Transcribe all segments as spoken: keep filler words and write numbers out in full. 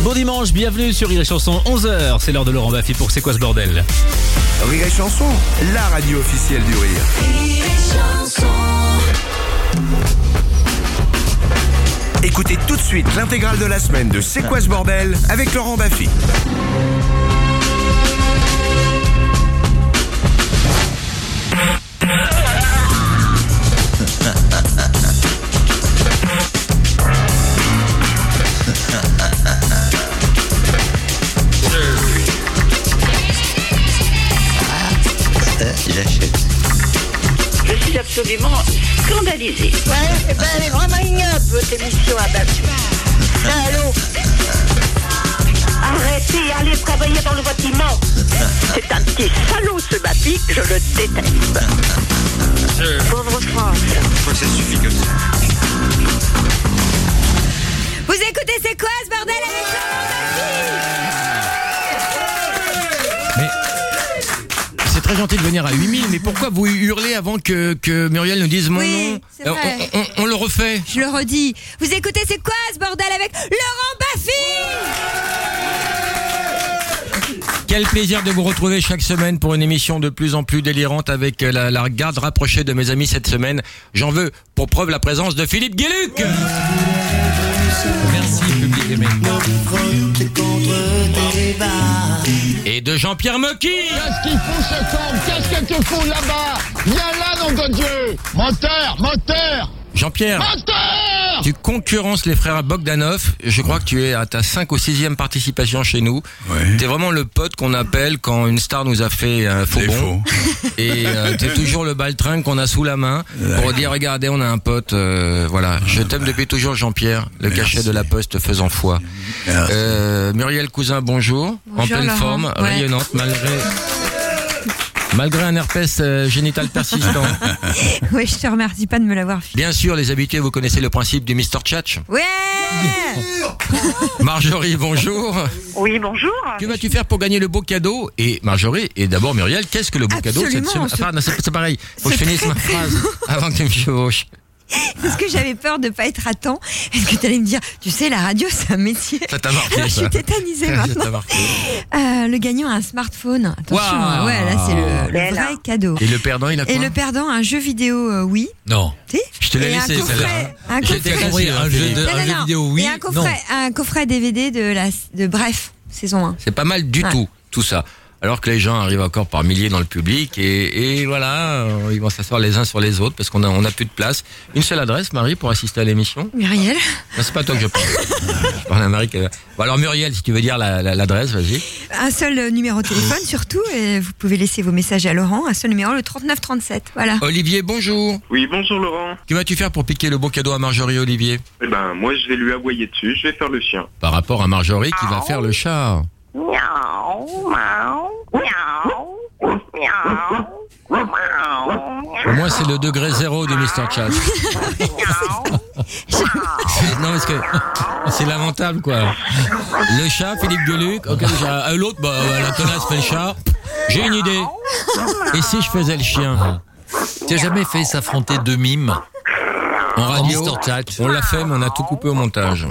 Bon dimanche, bienvenue sur Rire et Chanson, onze heures, c'est l'heure de Laurent Baffy pour C'est quoi ce bordel? Rire et Chanson, la radio officielle du rire. Rire et Chanson. Écoutez tout de suite l'intégrale de la semaine de C'est quoi ce bordel avec Laurent Baffy. Il achète. Je suis absolument scandalisée. Ouais, eh ben, elle est vraiment ignoble, votre émission à Baffy. Allô? Arrêtez, allez travailler dans le bâtiment. C'est un petit salaud, ce Baffy, je le déteste. Pauvre France. Faut que ça suffit comme ça. Vous écoutez C'est quoi ce bordel avec Laurent Mais c'est très gentil de venir à huit mille, mais pourquoi vous hurlez avant que, que Muriel nous dise mon Oui, nom? c'est vrai. On, on, on le refait. Je le redis. Vous écoutez C'est quoi ce bordel avec Laurent Baffy? Quel plaisir de vous retrouver chaque semaine pour une émission de plus en plus délirante avec la, la garde rapprochée de mes amis cette semaine. J'en veux pour preuve la présence de Philippe Gueluc. Merci public aimé. Et de Jean-Pierre Mocky. Qu'est-ce qu'ils font ce camp? Qu'est-ce que tu fous là-bas? Viens là, nom de Dieu! Moteur, moteur! Jean-Pierre, Moteur! tu concurrences les frères Bogdanov. Je crois que tu es à ta cinq ou sixième participation chez nous. Ouais. T'es vraiment le pote qu'on appelle quand une star nous a fait un faux Les bon. faux. Et euh, t'es toujours le baltringue qu'on a sous la main pour dire regardez, on a un pote. Euh, voilà, je t'aime depuis toujours, Jean-Pierre. Le Merci. cachet de la poste faisant foi. Merci. Euh, Muriel Cousin, bonjour. Bonjour, en pleine Laurent. forme, Ouais. rayonnante malgré malgré un herpès euh, génital persistant. Oui, je te remercie pas de me l'avoir fait. Bien sûr, les habitués, vous connaissez le principe du mister Tchatch. Ouais. Marjorie, bonjour. Oui, bonjour. Que vas-tu faire pour gagner le beau cadeau? Et Marjorie, et d'abord Muriel, qu'est-ce que le beau cadeau cette Absolument, semaine? ce- Ah, pardon, c'est, c'est pareil, faut que je c'est finisse très, ma très phrase avant que tu me chevauches. Parce que j'avais peur de pas être à temps. Parce que t'allais me dire, tu sais, la radio, c'est un métier. Ça t'a marqué, Alors, je ça. suis tétanisée Ça maintenant. t'a marqué. Euh, le gagnant a un smartphone. Attention, Waouh. ouais, là, c'est le, le Belle. vrai cadeau. Et le perdant, il a quoi? Et le perdant, un jeu vidéo, euh, oui. Non. Tu sais. Je te l'ai Et un laissé, coffret- celle-là. Un J'étais coffret. compris, un jeu de- Non, un non, jeu non. vidéo, oui. Et un coffret, un coffret D V D de la, de Bref, saison un. C'est pas mal du Ouais. tout, tout ça. Alors que les gens arrivent encore par milliers dans le public et, et voilà, euh, ils vont s'asseoir les uns sur les autres parce qu'on a, on a plus de place. Une seule adresse, Marie, pour assister à l'émission? Muriel. Non, c'est pas toi que je parle. Je parle à Marie. qui- Bon, alors Muriel, si tu veux dire la, la- l'adresse, vas-y. Un seul euh, numéro de téléphone, surtout. Et vous pouvez laisser vos messages à Laurent. Un seul numéro, le trente-neuf trente-sept. Voilà. Olivier, bonjour. Oui, bonjour Laurent. Que vas-tu faire pour piquer le beau cadeau à Marjorie, Olivier? Eh ben, moi, je vais lui aboyer dessus, je vais faire le chien. Par rapport à Marjorie qui va faire le chat. Miaou, miaou, miaou, miaou, miaou, Au moins, c'est le degré zéro du mister Chat. Non, parce que c'est lamentable, quoi. Le chat, Philippe Gueluc. Ok, déjà. Euh, L'autre, bah, euh, la tenace fait le chat. J'ai une idée. Et si je faisais le chien? Tu as jamais fait s'affronter deux mimes En radio, mister Chat. on l'a fait, mais on a tout coupé au montage.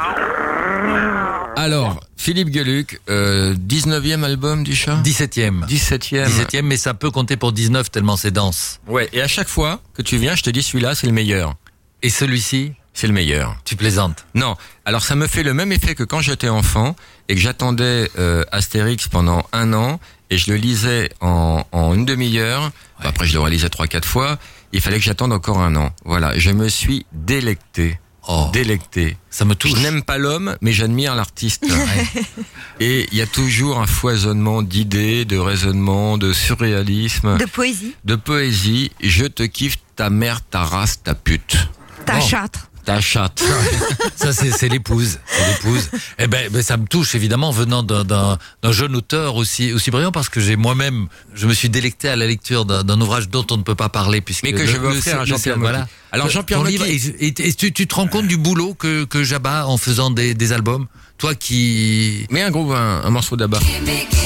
Alors, Philippe Gueluc, euh, dix-neuvième album du chat? dix-septième. dix-septième. dix-septième, mais ça peut compter pour dix-neuf tellement c'est dense. Ouais, et à chaque fois que tu viens, je te dis celui-là, c'est le meilleur. Et celui-ci, C'est le meilleur. tu plaisantes. Non, alors ça me fait le même effet que quand j'étais enfant et que j'attendais euh, Astérix pendant un an et je le lisais en, en une demi-heure. Bah, après, je le relisais trois, quatre fois. Il fallait que j'attende encore un an. Voilà, je me suis délecté. Oh, Délecté. ça me touche. Je n'aime pas l'homme, mais j'admire l'artiste. Et il y a toujours un foisonnement d'idées, de raisonnements, de surréalisme, De poésie. de poésie. Je te kiffe, ta mère, ta race, ta pute, Ta Oh. châtre. ta chatte. Ça, c'est, c'est l'épouse. C'est l'épouse. Eh ben, ben, ça me touche, évidemment, venant d'un, d'un, d'un jeune auteur aussi, aussi brillant, parce que j'ai moi-même, je me suis délecté à la lecture d'un, d'un ouvrage dont on ne peut pas parler, puisque. Mais que le- je veux le- offrir à le- Jean-Pierre voilà. Mocky. Alors, Jean-Pierre Ton Mocky- livre, et, et- et tu, tu te rends compte du boulot que, que j'abats en faisant des, des albums? Toi qui. Mets un gros, un, un morceau d'Abba. Gimme, gimme, gimme.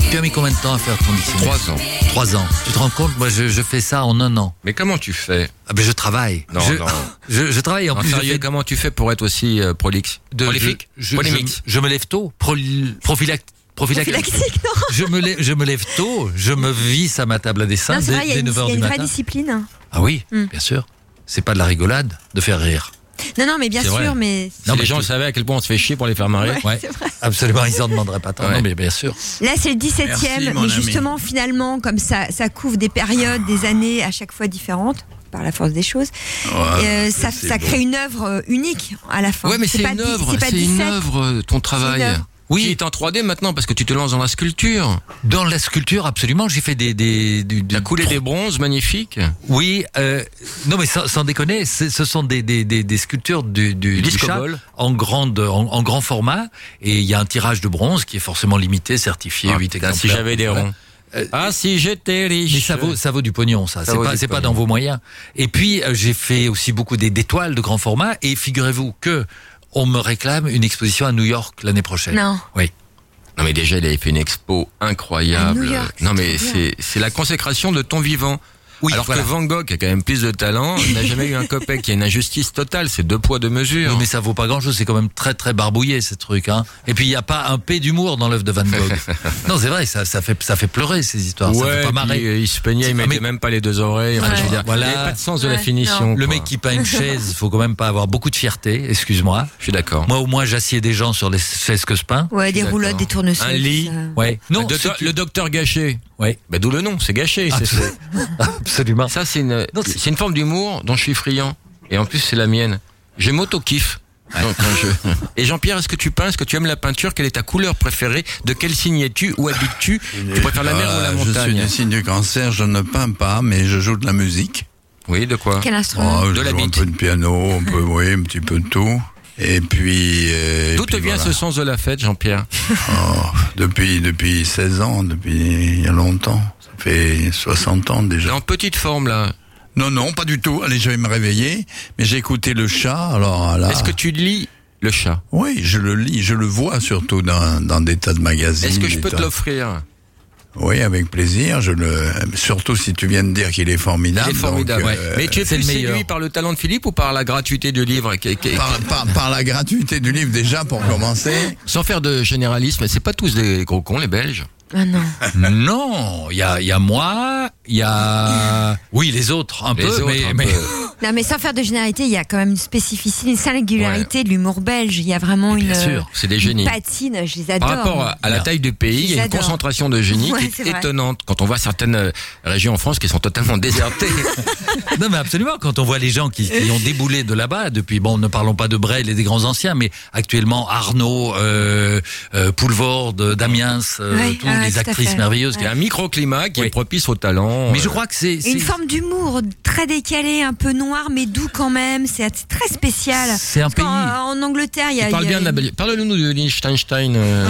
Tu as mis combien de temps à faire ton dictionnaire? Trois ans. Trois ans. Tu te rends compte, moi je, je fais ça en un an. Mais comment tu fais? Ah ben je travaille. Non, je, non. Je, je travaille en En plus. sérieux, je fais comment tu fais pour être aussi euh, prolixe? de- Prolifique? je, je, Polémique. je, je me lève tôt. Pro, prophylac- prophylactique. Prophylactique, non? Je me lève, je me lève tôt. Je me visse à ma table à dessin Non, c'est dès, vrai, il y a dès une, neuf il y heures a du une vraie matin. discipline. Ah oui, Mm. bien sûr. C'est pas de la rigolade de faire rire. Non, non, mais bien C'est sûr, vrai. mais. Si Non, les mais gens tu- savaient à quel point on se fait chier pour les faire marrer. Ouais, c'est vrai. absolument, ils en demanderaient pas tant. Ouais. Non, mais bien sûr. Là, c'est le dix-septième, Merci, mon mais ami. justement, finalement, comme ça, ça couvre des périodes, des années à chaque fois différentes, par la force des choses, euh, ça, c'est ça beau. crée une œuvre euh, unique à la fin. Ouais, mais c'est pas une dix- œuvre, c'est pas c'est une dix-sept. œuvre, euh, ton travail. œuvre. Oui. Qui est en trois D maintenant parce que tu te lances dans la sculpture. Dans la sculpture, absolument, j'ai fait des, des, du, du- Tu as coulé des bronzes magnifiques. Oui, euh, non mais sans, sans déconner, c'est- ce sont des, des, des, des sculptures du, du, du Disco chat ball. en, grande, en, en grand format, et il y a un tirage de bronze qui est forcément limité, certifié, Ah, huit putain, exemplaires. si j'avais des Voilà. ronds. Euh, Ah, si j'étais riche. Mais ça vaut, ça vaut du pognon, ça. Ça C'est vaut pas, du c'est pas pognon. dans vos moyens. Et puis, euh, j'ai fait aussi beaucoup des- d'étoiles de grand format, et figurez-vous que on me réclame une exposition à New York l'année prochaine. Non. Oui. Non mais déjà il avait fait une expo incroyable. À New York, non c'est mais trop bien. c'est c'est la consécration de ton vivant. Oui, Alors voilà. que Van Gogh, qui a quand même plus de talent, n'a jamais eu un copec. Il y a une injustice totale. C'est deux poids deux mesures. Oui, mais ça vaut pas grand chose, c'est quand même très très barbouillé ces trucs, hein. Et puis il y a pas un P d'humour dans l'œuvre de Van Gogh. Non, c'est vrai, ça, ça fait ça fait pleurer ces histoires, ça fait pas puis, marrer. euh, il se peignait, il Ah, mettait mais- même pas les deux oreilles. Enfin, Ouais. je veux dire, Voilà. il n'y avait pas de sens de la Ouais, finition. Le quoi. mec qui peint une chaise, faut quand même pas avoir beaucoup de fierté, excuse-moi. Je suis d'accord. Moi au moins j'assieds des gens sur les chaises que je peins. Ouais, des D'accord. roulottes, des tournesols. Un lit. ça. Ouais. Non, le, docteur, c'est- le docteur gâché. ouais. Bah, d'où le nom, c'est gâché. c'est- c'est- Absolument. Ça, c'est une, Non, c'est- c'est une forme d'humour dont je suis friand. Et en plus, c'est la mienne. Je m'auto-kiffe. Donc, quand je- Et Jean-Pierre, est-ce que tu peins? Est-ce que tu aimes la peinture? Quelle est ta couleur préférée? De quel signe es-tu? Où habites-tu? Tu préfères la mer ou la Euh, Je suis montagne? du signe du cancer, je ne peins pas, mais je joue de la musique. Oui, de quoi? Quel instrument? Oh, De je la joue un bite. peu de piano, un peu, oui, un petit peu de tout. Et puis... euh, et D'où te puis vient voilà. ce sens de la fête, Jean-Pierre? Oh, depuis, depuis seize ans, depuis il y a longtemps. Ça fait soixante ans déjà. En petite forme, là. Non, non, pas du tout. Allez, je vais me réveiller. Mais j'ai écouté le chat, alors là... Est-ce que tu lis le chat? Oui, je le lis, je le vois surtout dans, dans des tas de magazines. Est-ce que je des peux te tas- l'offrir? Oui, avec plaisir. Je le, surtout si tu viens de dire qu'il est formidable. Il est formidable. donc, ouais. euh, Mais tu es c'est plus le meilleur. séduit par le talent de Philippe ou par la gratuité du livre? qui- qui- par, par, par la gratuité du livre déjà pour commencer. Sans faire de généralisme, c'est pas tous des gros cons, les Belges. Ah non. Non, il y a, il y a moi, il y a, oui, les autres un Les peu, autres, mais, un mais- peu. Non, mais sans faire de généralité, il y a quand même une spécificité, une singularité de l'humour belge. Il y a vraiment Mais une, bien sûr, c'est des une génies. patine, je les adore. Par rapport à, à la Bien. taille du pays, il y a une J'adore. concentration de génie Ouais, qui c'est est vrai. étonnante quand on voit certaines euh, régions en France qui sont totalement désertées. non, mais absolument. Quand on voit les gens qui, qui ont déboulé de là-bas depuis, bon, ne parlons pas de Brel et des grands anciens, mais actuellement Arnaud, euh, euh, Poulvorde, Damiens, euh, Ouais, toutes ah ouais, les tout à actrices fait. merveilleuses. Il y a un microclimat qui Oui. est propice au talent. Mais je euh, crois que c'est, Une c'est, forme d'humour très décalé, un peu noir, mais doux quand même. C'est très spécial. c'est un Parce pays. qu'en- En, Angleterre, il y a. Tu parles il y a bien de la une- Belgique. Parle-nous de Liechtenstein. euh,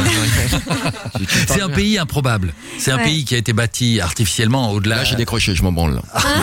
tu- tu parles C'est un bien. pays improbable. C'est un Ouais. pays qui a été bâti artificiellement au-delà. Là, j'ai décroché, je m'en branle.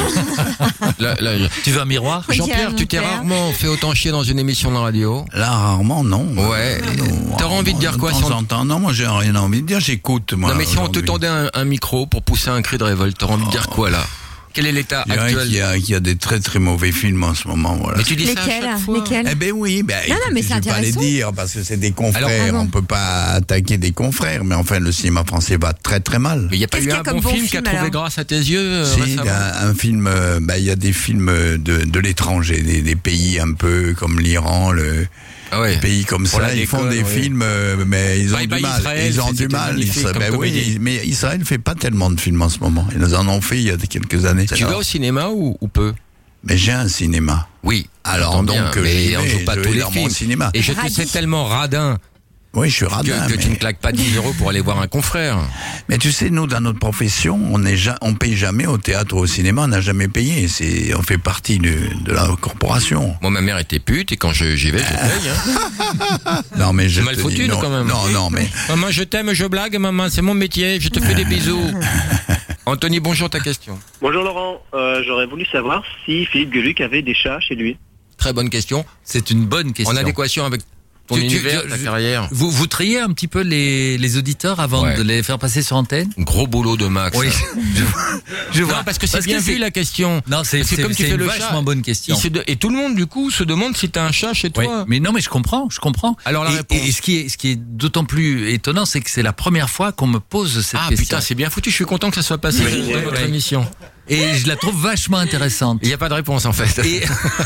Là, là, je- Tu veux un miroir? Oui, Jean-Pierre, mon tu t'es père. rarement fait autant chier dans une émission de radio. Là, rarement, non. Ouais. Non, T'aurais envie de dire quoi De si on- temps en temps. Non, moi, j'ai rien envie de dire. J'écoute, moi. Non, mais si on te aujourd'hui. tendait un, un micro pour pousser un cri de révolte, t'aurais envie de dire quoi là? Quel est l'état Je dirais actuel? qu'il y a, qu'il y a des très très mauvais films en ce moment, voilà. Mais tu dis ça à Lesquels chaque fois. Lesquels Eh ben oui, ben, Non, non, mais écoutez, c'est je vais pas les intéressant. dire parce que c'est des confrères, Alors, ah bon. on peut pas attaquer des confrères, mais enfin le cinéma français va très très mal. Mais il n'y a pas Qu'est-ce eu qu'il y a un comme bon bon film qui a film, trouvé alors grâce à tes yeux euh, Si, récemment? un, un film, euh, bah, il y a des films de, de l'étranger, des, des pays un peu comme l'Iran, le Ah ouais. des pays comme Pour ça, la ils font déconne, des oui. films, euh, mais ils ont Bye du bye mal. Israël, ils ont c'était du mal. magnifique Israël, comme ben oui, comédie. mais Israël fait pas tellement de films en ce moment. Ils en ont fait il y a quelques années. Tu vas au cinéma ou, ou peu? Mais j'ai un cinéma. Oui. Alors j'entends donc, bien, mais j'y on vais, joue pas je tous vais les dans mon films. cinéma. Et je te Radis. sais tellement radin Oui, je suis que, radin. que mais... tu ne claques pas dix euros pour aller voir un confrère. Mais tu sais, nous, dans notre profession, on n'est ja- on paye jamais au théâtre ou au cinéma, on n'a jamais payé. C'est, on fait partie de, de la corporation. Moi, ma mère était pute et quand je- j'y vais, je paye. Hein. Non, mais je C'est mal te foutu, dis, non, quand même. Non, non, mais Maman, je t'aime, je blague, maman, c'est mon métier, je te fais des bisous. Anthony, bonjour, ta question. Bonjour Laurent, euh, j'aurais voulu savoir si Philippe Gueluc avait des chats chez lui. Très bonne question. C'est une bonne question. En adéquation avec ton Tu- tu- univers, tu- ta je- carrière. Vous, vous triez un petit peu les, les auditeurs avant Ouais. de les faire passer sur antenne? Gros boulot de Max. Oui. je, je Non, vois. parce que c'est bien vu la question. Non, c'est Parce que c'est- comme tu c'est fais une le vachement chat, bonne question. il se de- Et tout le monde, du coup, se demande si t'as un chat chez Oui, toi. mais non, mais je comprends, je comprends. Alors la et, réponse. et ce qui est, ce qui est d'autant plus étonnant, c'est que c'est la première fois qu'on me pose cette Ah question. putain, c'est bien foutu. Je suis content que ça soit passé Oui, dans oui, votre oui. émission. Et je la trouve vachement intéressante. Il n'y a pas de réponse en fait. Et...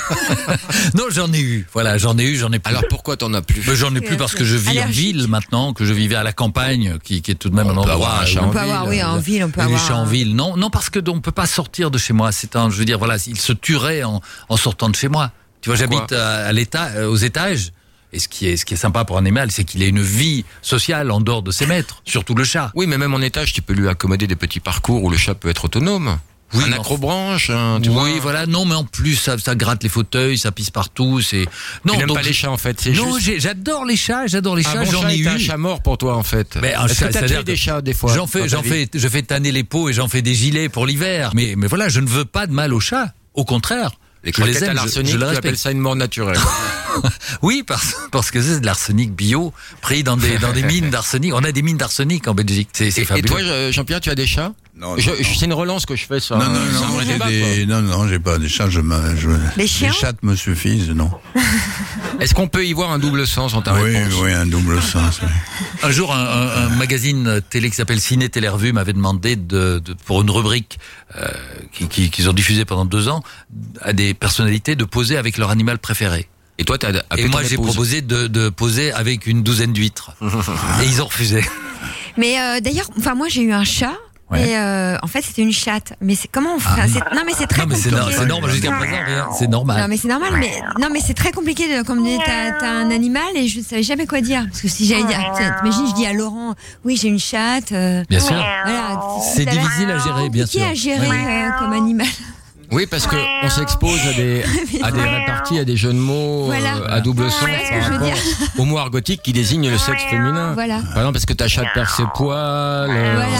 non, j'en ai eu. Voilà, j'en ai eu, j'en ai plus. Alors pourquoi t'en as plus? Mais j'en ai plus parce que je vis en Allergique. ville maintenant, que je vivais à la campagne, qui, qui est tout de même On un peut endroit. avoir un chat où- en On peut avoir, oui, en ville, on peut Et les avoir. chats en un- ville. Non, non, parce que on peut pas sortir de chez moi. C'est un, je veux dire, voilà, il se tuerait en, en sortant de chez moi. Tu vois, Pourquoi j'habite à, à l'état, euh, aux étages. Et ce qui est, ce qui est sympa pour un animal, c'est qu'il ait une vie sociale en dehors de ses maîtres. Surtout le chat. Oui, mais même en étage, tu peux lui accommoder des petits parcours où le chat peut être autonome. Oui, un mais acrobranche, un, tu oui, vois. voilà. Non, mais en plus, ça, ça gratte les fauteuils, ça pisse partout. C'est non. Tu n'aimes donc- pas les chats en fait. C'est Non, juste. j'ai- j'adore les chats. J'adore les Un chats. bon J'en chat ai est eu. un chat mort pour toi en fait. Mais un Est-ce chat, que t'as c'est-à-dire tué des que chats des fois? J'en fais, dans ta j'en vie fais, je fais tanner les peaux et j'en fais des gilets pour l'hiver. Mais, mais voilà, je ne veux pas de mal aux chats. Au contraire. Les je les croquettes à aime, je- l'arsenic, je les tu respecte. appelles ça une mort naturelle. Oui, parce, parce que c'est de l'arsenic bio, pris dans des, dans des mines d'arsenic. On a des mines d'arsenic en Belgique. C'est, c'est Et, et fabuleux. toi, je- Jean-Pierre, tu as des chats? Non, Je- non, je- non. C'est une relance que je fais sur. Non, non, sur non, un j'ai débat, des... non, non, j'ai pas des chats, je me, je... Les chiens chattes me suffisent, non. quoi. Est-ce qu'on peut y voir un double sens en ta Oui, réponse? oui, un double sens. oui. Un jour, un, un- un magazine télé qui s'appelle Ciné Télérevue m'avait demandé de, de- pour une rubrique euh, qui- qui- qu'ils ont diffusée pendant deux ans à des personnalités de poser avec leur animal préféré. Et toi, t'as appelé Et moi, ton j'ai épouse. proposé de, de poser avec une douzaine d'huîtres. Et ils ont refusé. Mais euh, d'ailleurs, enfin moi j'ai eu un chat. Ouais. Et euh, en fait c'était une chatte. Mais c'est comment on fait c'est- Non mais c'est très Non, mais c'est, compliqué. no- c'est normal jusqu'à présent, rien. C'est normal. Non mais c'est normal, mais non mais c'est très compliqué de, comme dit, t'as, t'as un animal et je ne savais jamais quoi dire parce que si j'allais dire, t'imagines je dis à Laurent, oui j'ai une chatte. euh, Bien sûr. Voilà, C'est ça va être difficile à gérer, bien compliqué sûr. à gérer Ouais. euh, comme animal. Oui, parce que on s'expose à des, à des réparties, à des jeux de mots, Voilà. euh, à double sens Ouais, ce que par je veux rapport dire. au mot argotique qui désigne le sexe féminin. Voilà. Par exemple, est-ce que ta chatte perd ses poils? euh, Voilà.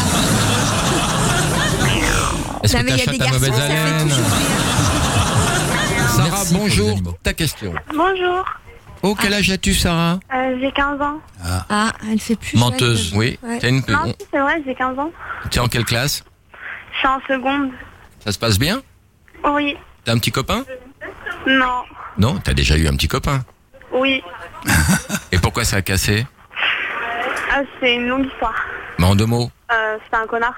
Est-ce Non, que mais ta il y a chatte des a garçons, mauvaise ça fait haleine? toujours Sarah, Merci pour les bonjour. animaux. Ta question. Bonjour, Oh, quel âge as-tu, Sarah? euh, j'ai quinze ans. Ah, elle fait plus. Menteuse. chouette que- Oui. Ouais. T'as une... Non, si, c'est vrai, j'ai quinze ans. Tu es en quelle classe? Je suis en seconde. Ça se passe bien? Oui. T'as un petit copain? Non. Non, t'as déjà eu un petit copain. Oui. Et pourquoi ça a cassé? Ah, c'est une longue histoire. Mais en deux mots. Euh, c'était un connard.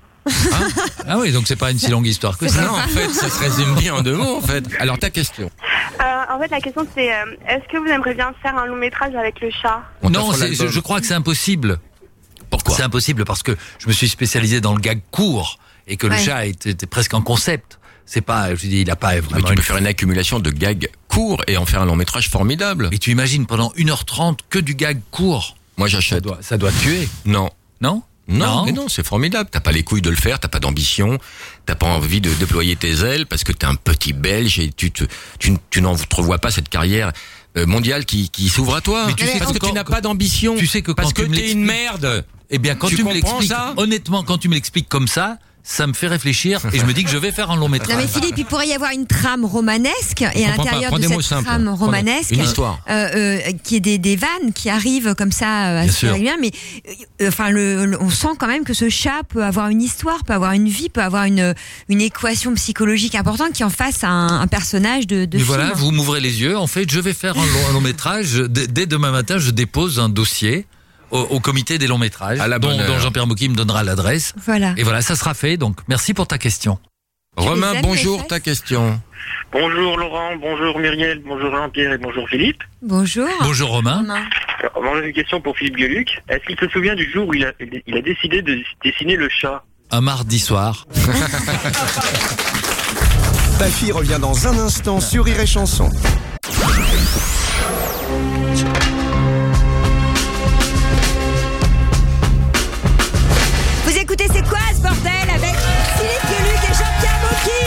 Ah oui, donc c'est pas une si longue histoire que ça. Non, en fait, ça se résume bien en deux mots, en fait. Alors, ta question. Euh, en fait, la question c'est euh, est-ce que vous aimeriez bien faire un long métrage avec le chat? On Non, t'offre c'est- l'album. je, je crois que c'est impossible. Pourquoi? C'est impossible parce que je me suis spécialisé dans le gag court et que le Ouais. chat était, était presque un concept. C'est pas, je dis, il a pas Mais vraiment. tu une- peux faire une accumulation de gags courts et en faire un long métrage formidable. Mais tu imagines pendant une heure trente que du gag court. Moi, Ça j'achète. doit, ça doit tuer. Non. Non? Non, mais non, c'est formidable. T'as pas les couilles de le faire, t'as pas d'ambition, t'as pas envie de déployer tes ailes parce que t'es un petit Belge et tu te, tu, n- tu n'entrevois pas cette carrière euh, mondiale qui, qui s'ouvre à toi. Mais tu sais parce que que quand- tu n'as pas d'ambition. Tu sais que parce quand que tu me t'es une l'expliques- merde. Eh bien, quand Tu tu, me comprends l'expliques, ça honnêtement, quand tu me l'expliques comme ça, ça me fait réfléchir et je me dis que je vais faire un long métrage. Non mais Philippe, il pourrait y avoir une trame romanesque et à comprends pas. l'intérieur Prends de des mots cette simples. trame Prends des- romanesque, une histoire. euh, euh, qui est des, des vannes qui arrivent comme ça euh, Bien assez sûr. régulièrement, mais euh, enfin le, le- on sent quand même que ce chat peut avoir une histoire, peut avoir une vie, peut avoir une une équation psychologique importante qui en fasse un, un personnage de, de Mais film. voilà, vous m'ouvrez les yeux. En fait, je vais faire un long, un long métrage. Dès, dès demain matin, je dépose un dossier au, au comité des longs métrages, À la dont, bonne heure. dont Jean-Pierre Mocky me donnera l'adresse. Voilà. Et voilà, ça sera fait. Donc, merci pour ta question. Romain, aimes, bonjour, les fesses ta question. Bonjour Laurent, bonjour Muriel, bonjour Jean-Pierre et bonjour Philippe. Bonjour. Bonjour Romain. Romain. Alors, moi, j'ai une question pour Philippe Gueluc. Est-ce qu'il se souvient du jour où il a, il a décidé de dessiner le chat? Un mardi soir. Ta fille revient dans un instant sur Rire et Chanson. Vous écoutez C'est quoi ce bordel avec Philippe Gueluc et Jean-Pierre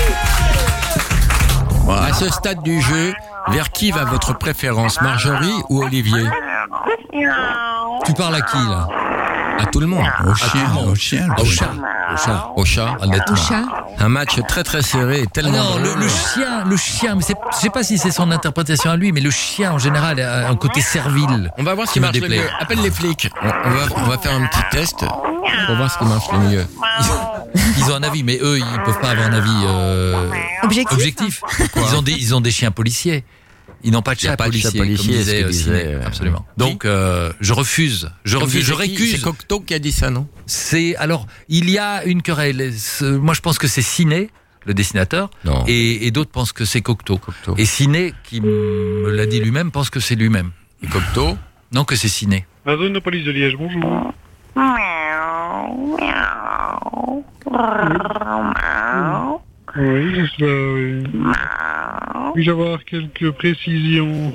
Mocky. À ce stade du jeu, vers qui va votre préférence, Marjorie ou Olivier? Tu parles à qui là? À tout le monde. Au chien, au chien. Au chat. Au chat. Au chat. Honnêtement. Au chat. Un match très très serré et Ah tellement. non, le, le chien, le chien, mais c'est, je sais pas si c'est son interprétation à lui, mais le chien en général a un côté servile. On va voir ce qui me marche le déplaît. mieux. Appelle les flics. On, on va, on va faire un petit test pour voir ce qui marche le mieux. Ils ont un avis, mais eux, ils peuvent pas avoir un avis euh, Objectif. objectif. Ils ont des, ils ont des chiens policiers. Ils n'ont pas de Il y a chat pas de chat policier, policier, comme ce disait, que euh, disait, Ciné. euh, Absolument. Donc, euh, je refuse. Je Comme refuse. Je disait qui récuse. C'est Cocteau qui a dit ça, non? C'est alors, il y a une querelle. Ce- Moi, je pense que c'est Ciné, le dessinateur, Non. et, et d'autres pensent que c'est Cocteau. Cocteau. Et Ciné, qui me l'a dit lui-même, pense que c'est lui-même. Et Cocteau? Non, que c'est Ciné. La zone de police de Liège, bonjour. Oui, c'est cela, oui. Puis-je avoir quelques précisions?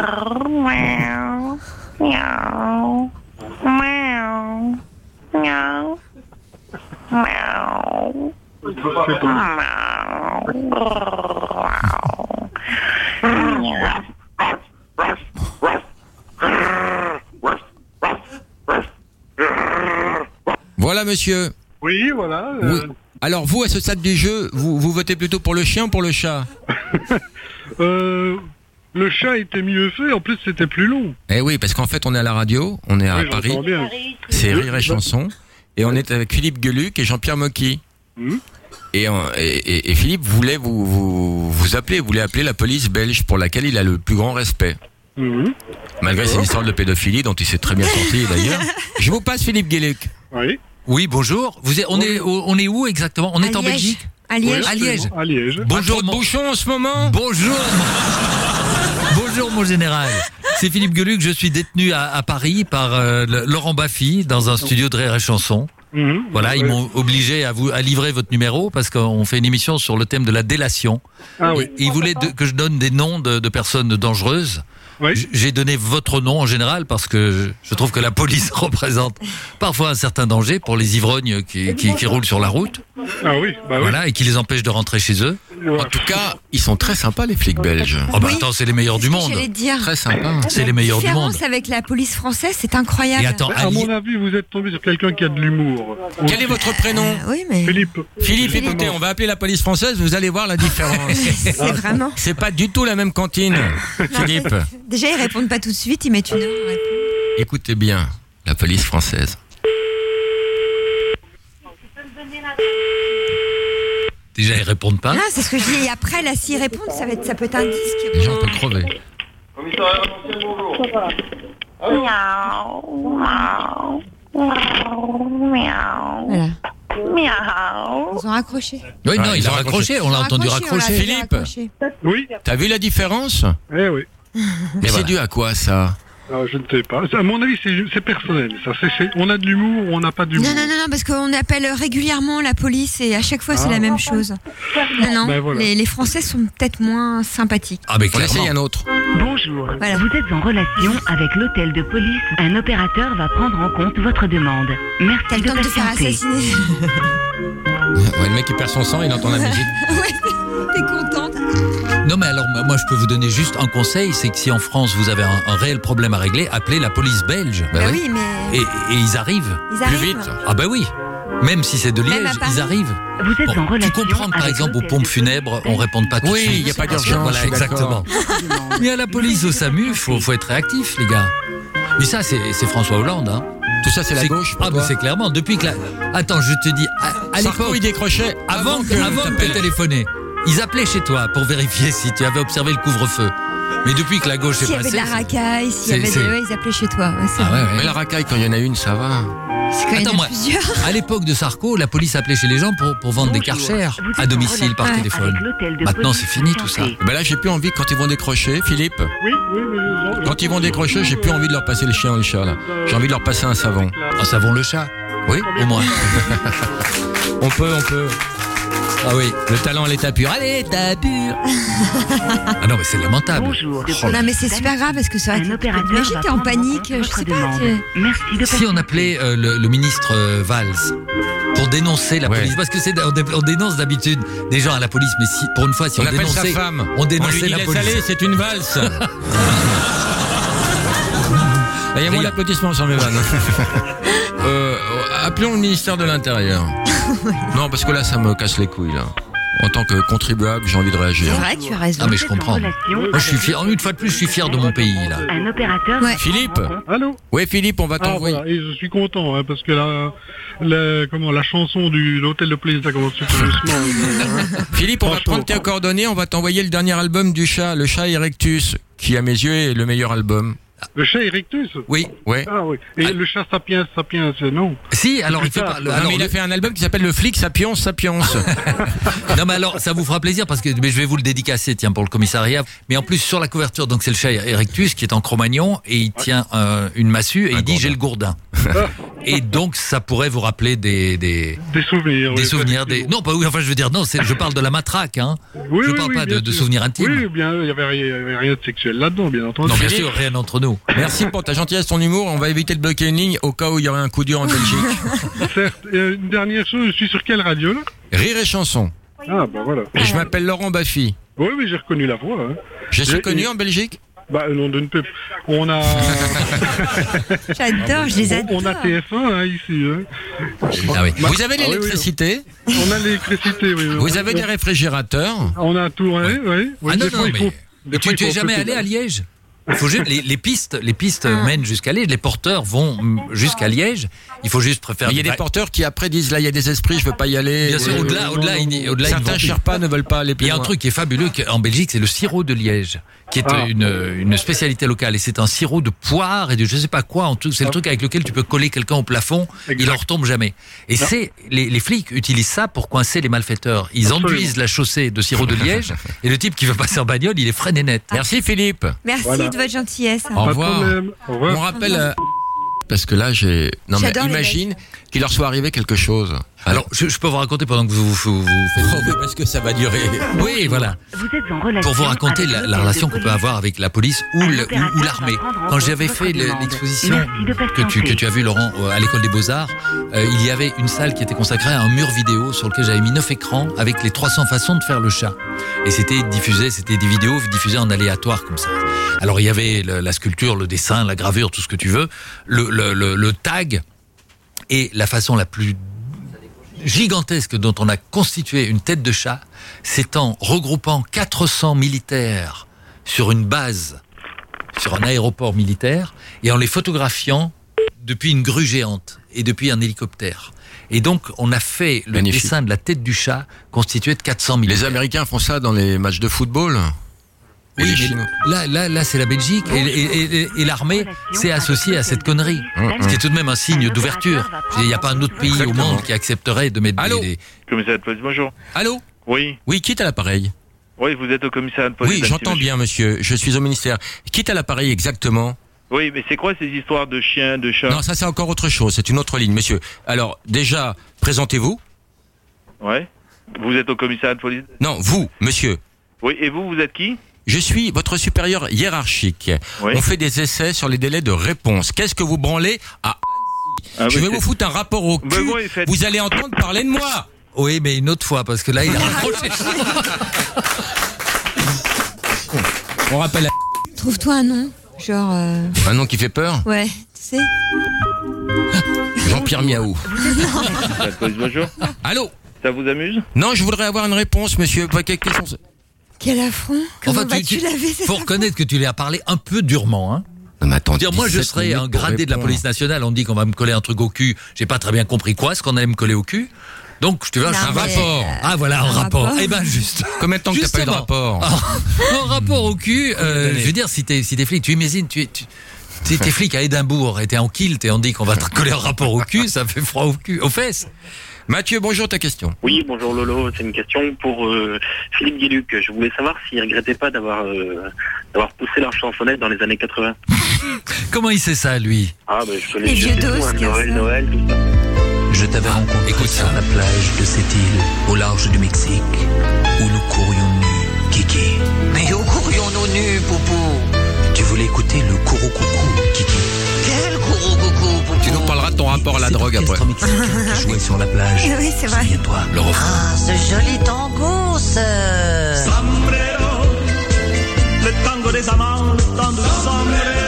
Voilà, monsieur. Oui, voilà. Oui. euh, Alors, vous, à ce stade du jeu, vous, vous votez plutôt pour le chien ou pour le chat? euh, le chat était mieux fait, en plus c'était plus long. Eh oui, parce qu'en fait, on est à la radio, on est à Oui, Paris, j'entends bien. c'est Rire et Chanson, et on est avec Philippe Gueluc et Jean-Pierre Mocky. Mhm. Et, euh, et, et- et Philippe voulait vous, vous, vous appeler, voulait appeler la police belge pour laquelle il a le plus grand respect. Mhm. Malgré ses histoires de pédophilie dont il s'est très bien sorti d'ailleurs. Je vous passe Philippe Gueluc. Oui. Oui, bonjour. Vous êtes, on est, on est où exactement? On est À en Liège. Belgique. À Liège. À Liège. absolument, À Liège. Bonjour, Pas trop de mon... bouchons en ce moment. Bonjour. Bonjour, mon général. C'est Philippe Gueluc. Je suis détenu à, à Paris par euh, le- Laurent Baffy dans un studio de Rire et Chanson. Mhm. Voilà, ils Ouais. m'ont obligé à vous à livrer votre numéro parce qu'on fait une émission sur le thème de la délation. Ah oui. Et ils voulaient de- que je donne des noms de, de personnes dangereuses. Oui. J- J'ai donné votre nom en général parce que je, je trouve que la police représente parfois un certain danger pour les ivrognes qui, qui, qui roulent sur la route. Ah oui, bah oui. Voilà, et qui les empêchent de rentrer chez eux. En tout cas, ils sont très sympas les flics belges. Oh bah Oui. attends, c'est les meilleurs du C'est ce monde. que j'allais te dire. Très sympas. C'est les meilleurs du monde. La différence avec la police française, c'est incroyable. Et attends, À Ali- mon avis, vous êtes tombé sur quelqu'un qui a de l'humour. Quel est votre prénom? Euh, oui, mais Philippe. Philippe, écoutez, on va appeler la police française, vous allez voir la différence. c'est vraiment. C'est pas du tout la même cantine, Philippe. Déjà, ils répondent pas tout de suite, ils mettent une heure à répondre. Écoutez bien, la police française. déjà ils répondent pas. Ah, c'est ce que je dis. Et après, là, s'ils répondent, ça, va être, ça peut être un disque. Les gens peuvent crever. Voilà. Ils ont raccroché. Oui, Ah, non, ils il a ont raccroché, on l'a Ils ont entendu raccroché, on l'a raccrocher. vu Philippe. raccrocher. Oui. T'as vu la différence? Eh oui. Mais c'est dû à quoi ça? Alors, je ne sais pas. À mon avis, c'est c'est personnel. Ça, c'est, c'est- on a de l'humour ou on n'a pas d'humour. Non, non, non, non, parce qu'on appelle régulièrement la police et à chaque fois, c'est la même chose. Non, non, Ben voilà. les, les Français sont peut-être moins sympathiques. Ah, mais On essaye clairement. un autre. Bonjour, Voilà. vous êtes en relation avec l'hôtel de police. Un opérateur va prendre en compte votre demande. T'as Merci le de temps de te faire patienter. assassiner. Ouais, le mec il perd son sang, il entend la musique. Ouais, t'es contente. Non, mais alors, moi, je peux vous donner juste un conseil, c'est que si en France, vous avez un, un réel problème à régler, appelez la police belge. Bah oui. oui, mais Et, et ils arrivent. ils Plus arrivent. vite. Ah bah oui. Même si c'est de Même Liège, à Paris. ils arrivent. Vous êtes Bon, en tu relation comprends que, par avec exemple, aux l'hôtel pompes de funèbres, on répond pas tout de Oui, suite. il n'y a pas Parce que, d'urgence. Voilà, je suis exactement. d'accord. Mais à la police, au SAMU, faut, faut être réactif, les gars. Mais ça, c'est c'est François Hollande, hein. Tout ça, c'est la gauche. Ah, mais c'est clairement. Depuis que la... Attends, je te dis, à, à Sarko, l'époque, il décrochait avant, que avant de te t'appelles. téléphoner, ils appelaient chez toi pour vérifier si tu avais observé le couvre-feu. Mais depuis que la gauche est S'il y avait passée... de la racaille, s'il y c'est- avait c'est- des. Ouais, ils appelaient chez toi. Ouais, c'est Ah vrai. ouais, ouais. Mais la racaille, quand il y en a une, ça va. C'est quand il y en Attends, a moi, plusieurs. à l'époque de Sarko, la police appelait chez les gens pour, pour vendre des karchers Vous êtes à en domicile par relation téléphone. avec l'hôtel de Maintenant, police c'est fini tout ça. Santé. Ben là, j'ai plus envie, quand ils vont décrocher, Philippe, Oui, oui, mais je- quand ils vont décrocher, j'ai plus envie de leur passer le chien ou le chat, là. J'ai envie de leur passer un savon. Un savon le chat. Oui, Au moins. on peut, on peut. Ah oui. Le talent à l'état pur. Allez, l'état pur. Ah non, mais c'est lamentable. Bonjour. Oh là. Non, mais c'est super grave parce que ça va Un être. opérateur Imagine, va t'es en prendre panique, compte je votre sais pas. demande. tu- Merci de Si on patienter. appelait euh, le, le ministre euh, Valls pour dénoncer la Ouais. police, parce que c'est on, dé- on dénonce d'habitude des gens à la police, mais si pour une fois, si On on, appelle sa dénonçait, femme. on On lui dénonçait dit la laisse police. aller, c'est une valse. Il y a moins D'ailleurs- d'applaudissements sur mes vannes. euh, appelons le ministère de l'Intérieur. Non, parce que là, ça me casse les couilles, là. En tant que contribuable, j'ai envie de réagir. C'est vrai, tu as raison. Ah mais je comprends. Moi je suis fier, une fois de plus je suis fier de mon pays là. Un opérateur. Ouais. Philippe. Allô. Oui Philippe, on va Ah, t'envoyer. voilà. Et je suis content hein, parce que la, la, comment, la chanson du l'hôtel de police a commencé tout doucement. Philippe, on va Franchement. prendre tes coordonnées, on va t'envoyer le dernier album du chat, le chat Erectus, qui à mes yeux est le meilleur album. Le chat Erectus. Oui. Ouais. Ah oui. Et le chat Sapiens Sapiens, c'est non. Si, alors il Plus fait tard. pas. le- Non, alors, mais il a le- fait un album qui s'appelle Le Flic Sapiens Sapiens. Non mais alors ça vous fera plaisir parce que mais je vais vous le dédicacer tiens pour le commissariat. Mais en plus sur la couverture donc c'est le chat Erectus qui est en Cro-Magnon et il tient euh, une massue et il dit j'ai le gourdin. Et donc ça pourrait vous rappeler des des, Des souvenirs. des oui, souvenirs des non pas oui enfin je veux dire non c'est je parle de la matraque hein. Oui, je oui, parle oui, pas bien de, de sûr. souvenirs intimes. Oui, bien, il y avait rien, il y avait rien de sexuel là-dedans, bien entendu. Non bien sûr rien entre nous. Merci pour ta gentillesse, ton humour. On va éviter de bloquer une ligne au cas où il y aurait un coup dur en Belgique. Certes. Et une dernière chose, je suis sur quelle radio là? Rire et chanson. Ah bah voilà. Et je m'appelle Laurent Baffy. Oui, oui, j'ai reconnu la voix. Hein. Je suis Et- connu et- en Belgique. Bah, nom d'une peuple. On a. J'adore, je les adore. On a T F un hein, ici. Hein. Ah oui. Vous avez Ah oui, oui, l'électricité. On a l'électricité, oui. oui. Vous avez des réfrigérateurs. On a tout, oui, oui. oui. Ah non Des fois, non il mais faut- des tu, fois, tu il es faut jamais un peu allé à pédaler. Liège? Il faut juste, les, les pistes, les pistes mènent jusqu'à Liège. Les porteurs vont mm, jusqu'à Liège. Il faut juste préférer. Mais il y a des porteurs qui après disent là il y a des esprits, je veux pas y aller. Bien sûr, Euh, au-delà, au-delà, il- au-delà, ils certains vont plus. Sherpas ne veulent pas aller plus Il y a un loin. truc qui est fabuleux en Belgique, c'est le sirop de Liège, qui est Ah. une, une spécialité locale. Et c'est un sirop de poire et de je sais pas quoi. En tout, c'est le truc avec lequel tu peux coller quelqu'un au plafond. Exact. Il en retombe jamais. Et Non. c'est les, les flics utilisent ça pour coincer les malfaiteurs. Ils Absolument. enduisent la chaussée de sirop de Liège et le type qui veut passer en bagnole, il est freiné net. Merci Philippe. Merci Voilà. de votre gentillesse. Au Pas de revoir. problème. Au On revoir. rappelle euh, parce que là j'ai non mais J'adore les imagine qu'il leur soit arrivé quelque chose. Alors, je, je peux vous raconter pendant que vous vous, vous, vous faites. Oh, oui, parce que ça va durer. Oui, voilà. Vous êtes en relation Pour vous raconter avec la, l'hôtel la de relation qu'on police. peut avoir avec la police ou, Un le, opérateur ou, ou l'armée. va prendre en Quand compte j'avais votre fait le- demande. l'exposition Merci de que tu, que patienter. tu as vu, Laurent, euh, à l'école des Beaux-Arts, euh, il y avait une salle qui était consacrée à un mur vidéo sur lequel j'avais mis neuf écrans avec les trois cents façons de faire le chat. Et c'était diffusé, c'était des vidéos diffusées en aléatoire comme ça. Alors il y avait le- la sculpture, le dessin, la gravure, tout ce que tu veux, le, le, le, le tag et la façon la plus gigantesque dont on a constitué une tête de chat, c'est en regroupant quatre cents militaires sur une base, sur un aéroport militaire, et en les photographiant depuis une grue géante et depuis un hélicoptère. Et donc, on a fait le Magnifique. dessin de la tête du chat constitué de quatre cents militaires. Les Américains font ça dans les matchs de football. Et Oui, les mais Chinois. là, là, là, c'est la Belgique et, et, et, et l'armée s'est associée à cette connerie, ce qui est tout de même un signe d'ouverture. Il n'y a pas un autre pays au Exactement. monde qui accepterait de mettre Allô des, des- Commissariat de police, bonjour. Allô. Oui, Oui, quitte à l'appareil. oui, vous êtes au commissariat de police. Oui, d'Annecy, j'entends monsieur. bien, monsieur. Je suis au ministère. Quitte à l'appareil exactement. Oui, mais c'est quoi ces histoires de chiens, de chats? Non, ça c'est encore autre chose. C'est une autre ligne, monsieur. Alors, déjà, présentez-vous. Ouais. Vous êtes au commissariat de police? Non, vous, monsieur. Oui, et vous, vous êtes qui? Je suis votre supérieur hiérarchique. Oui. On fait des essais sur les délais de réponse. Qu'est-ce que vous branlez à Ah, Je oui, vais c'est- vous foutre un rapport au Bah, cul. oui, faites- Vous allez entendre parler de moi. Oui, mais une autre fois, parce que là, il a raccroché. On rappelle Trouve-toi un nom. Genre. euh, un nom qui fait peur. Ouais, tu sais. Jean-Pierre Miaou. Commissariat de police, bonjour. Allô. Ça vous amuse? Non, je voudrais avoir une réponse, monsieur. Pas quelle question c'est- Quel affront. Comment Enfin, tu, vas-tu tu, laver cette faut affront reconnaître que tu lui as parlé un peu durement, hein. Non, mais attends, Dire, moi, je dix-sept serais minutes un pour gradé de la répondre. police nationale. On dit qu'on va me coller un truc au cul. J'ai pas très bien compris quoi, ce qu'on allait me coller au cul. Donc, je te vois, Non, je- Un mais- rapport. Ah, voilà, un, Un rapport. rapport. Eh ben, juste. Combien de temps que t'as pas eu de Justement. rapport Un rapport au cul, euh, je veux dire, si t'es, si t'es flic, tu imagines, tu es, tu, t'es, t'es flic à Édimbourg et t'es en kilt et on dit qu'on va te coller un rapport au cul, ça fait froid au cul, aux fesses. Mathieu, bonjour, ta question. Oui, bonjour Lolo, c'est une question pour euh, Philippe Gueluc. Je voulais savoir s'il regrettait pas d'avoir euh, d'avoir poussé leur chansonnette dans les années quatre-vingts. Comment il sait ça, lui? Ah, ben je connais Les bien vieux tout, dos, hein, ce qu'il y a Noël, ça. Noël, tout ça. Je t'avais rencontré écoute ça. sur la plage de cette île, au large du Mexique, où nous courions nus, Kiki. Mais où courions-nous nus, Poupou? Tu voulais écouter le Kurokuku, Kiki. Quel courou coucou, Poupou? Tu nous parleras de ton rapport à la C'est drogue après. l'orchestre mexicain qui jouait sur la plage. Oui, c'est vrai. Souviens-toi. Le refrain. Ah, ce joli tango, ce... Ta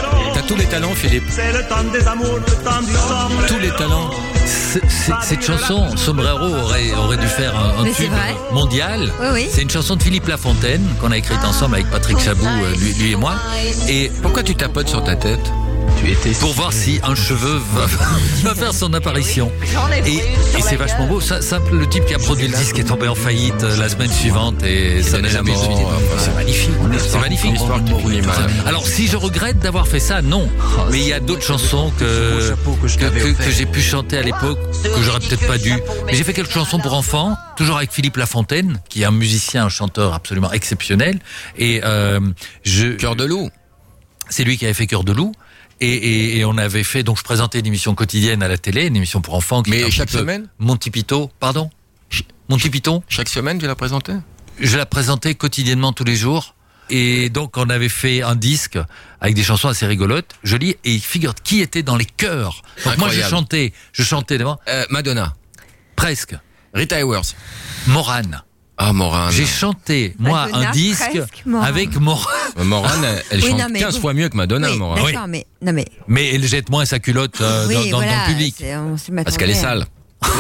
tous les talents, Philippe. C'est le temps des amours, le temps du sombre. Tous les talents. C'est- c'est- Cette chanson, Sombrero aurait, aurait dû faire un, un Mais c'est tube vrai. mondial. Oui, oui. C'est une chanson de Philippe Lafontaine qu'on a écrite ensemble avec Patrick Chabou, euh, lui, lui et moi. Et pourquoi tu tapotes sur ta tête? Tu étais pour voir si un cheveu va, va faire son apparition. Et, et c'est vachement beau. Ça, ça, le type qui a produit le disque est tombé en faillite euh, la semaine suivante et ça n'a jamais été. C'est magnifique. C'est magnifique. Histoire qui finit mal. Alors si je regrette d'avoir fait ça, non. Mais il y a d'autres chansons que que, que, que j'ai pu chanter à l'époque que j'aurais peut-être pas dû. Mais j'ai fait quelques chansons pour enfants, toujours avec Philippe Lafontaine, qui est un musicien, un chanteur absolument exceptionnel. Et euh, je Cœur de loup. C'est lui qui avait fait Cœur de loup. Et, et, et on avait fait, donc je présentais une émission quotidienne à la télé, une émission pour enfants. Qui Mais était un chaque petit peu semaine Monty Python, pardon Monty Python. Chaque semaine, tu la présentais? Je la présentais quotidiennement tous les jours. Et donc on avait fait un disque avec des chansons assez rigolotes, jolies. Et figure qui était dans les chœurs. Donc Incroyable. moi je chantais, je chantais devant. Euh, Madonna. Presque. Rita Hayworth. Morane. Ah, Morane. J'ai chanté, moi, Madonna, un disque presque, Morane. avec Morane. Euh, Morane, elle, elle Oui, chante non, mais quinze vous- fois mieux que Madonna, Oui, Morane. d'accord, mais non mais. Mais elle jette moins sa culotte euh, oui, dans, dans- voilà, dans le public. c'est- on se Parce qu'elle est sale.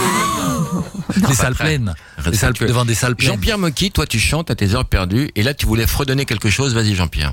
Les salles pleines. Les salles, devant des salles pleines. Jean-Pierre Mocky, toi tu chantes à tes heures perdues, et là tu voulais fredonner quelque chose, vas-y Jean-Pierre.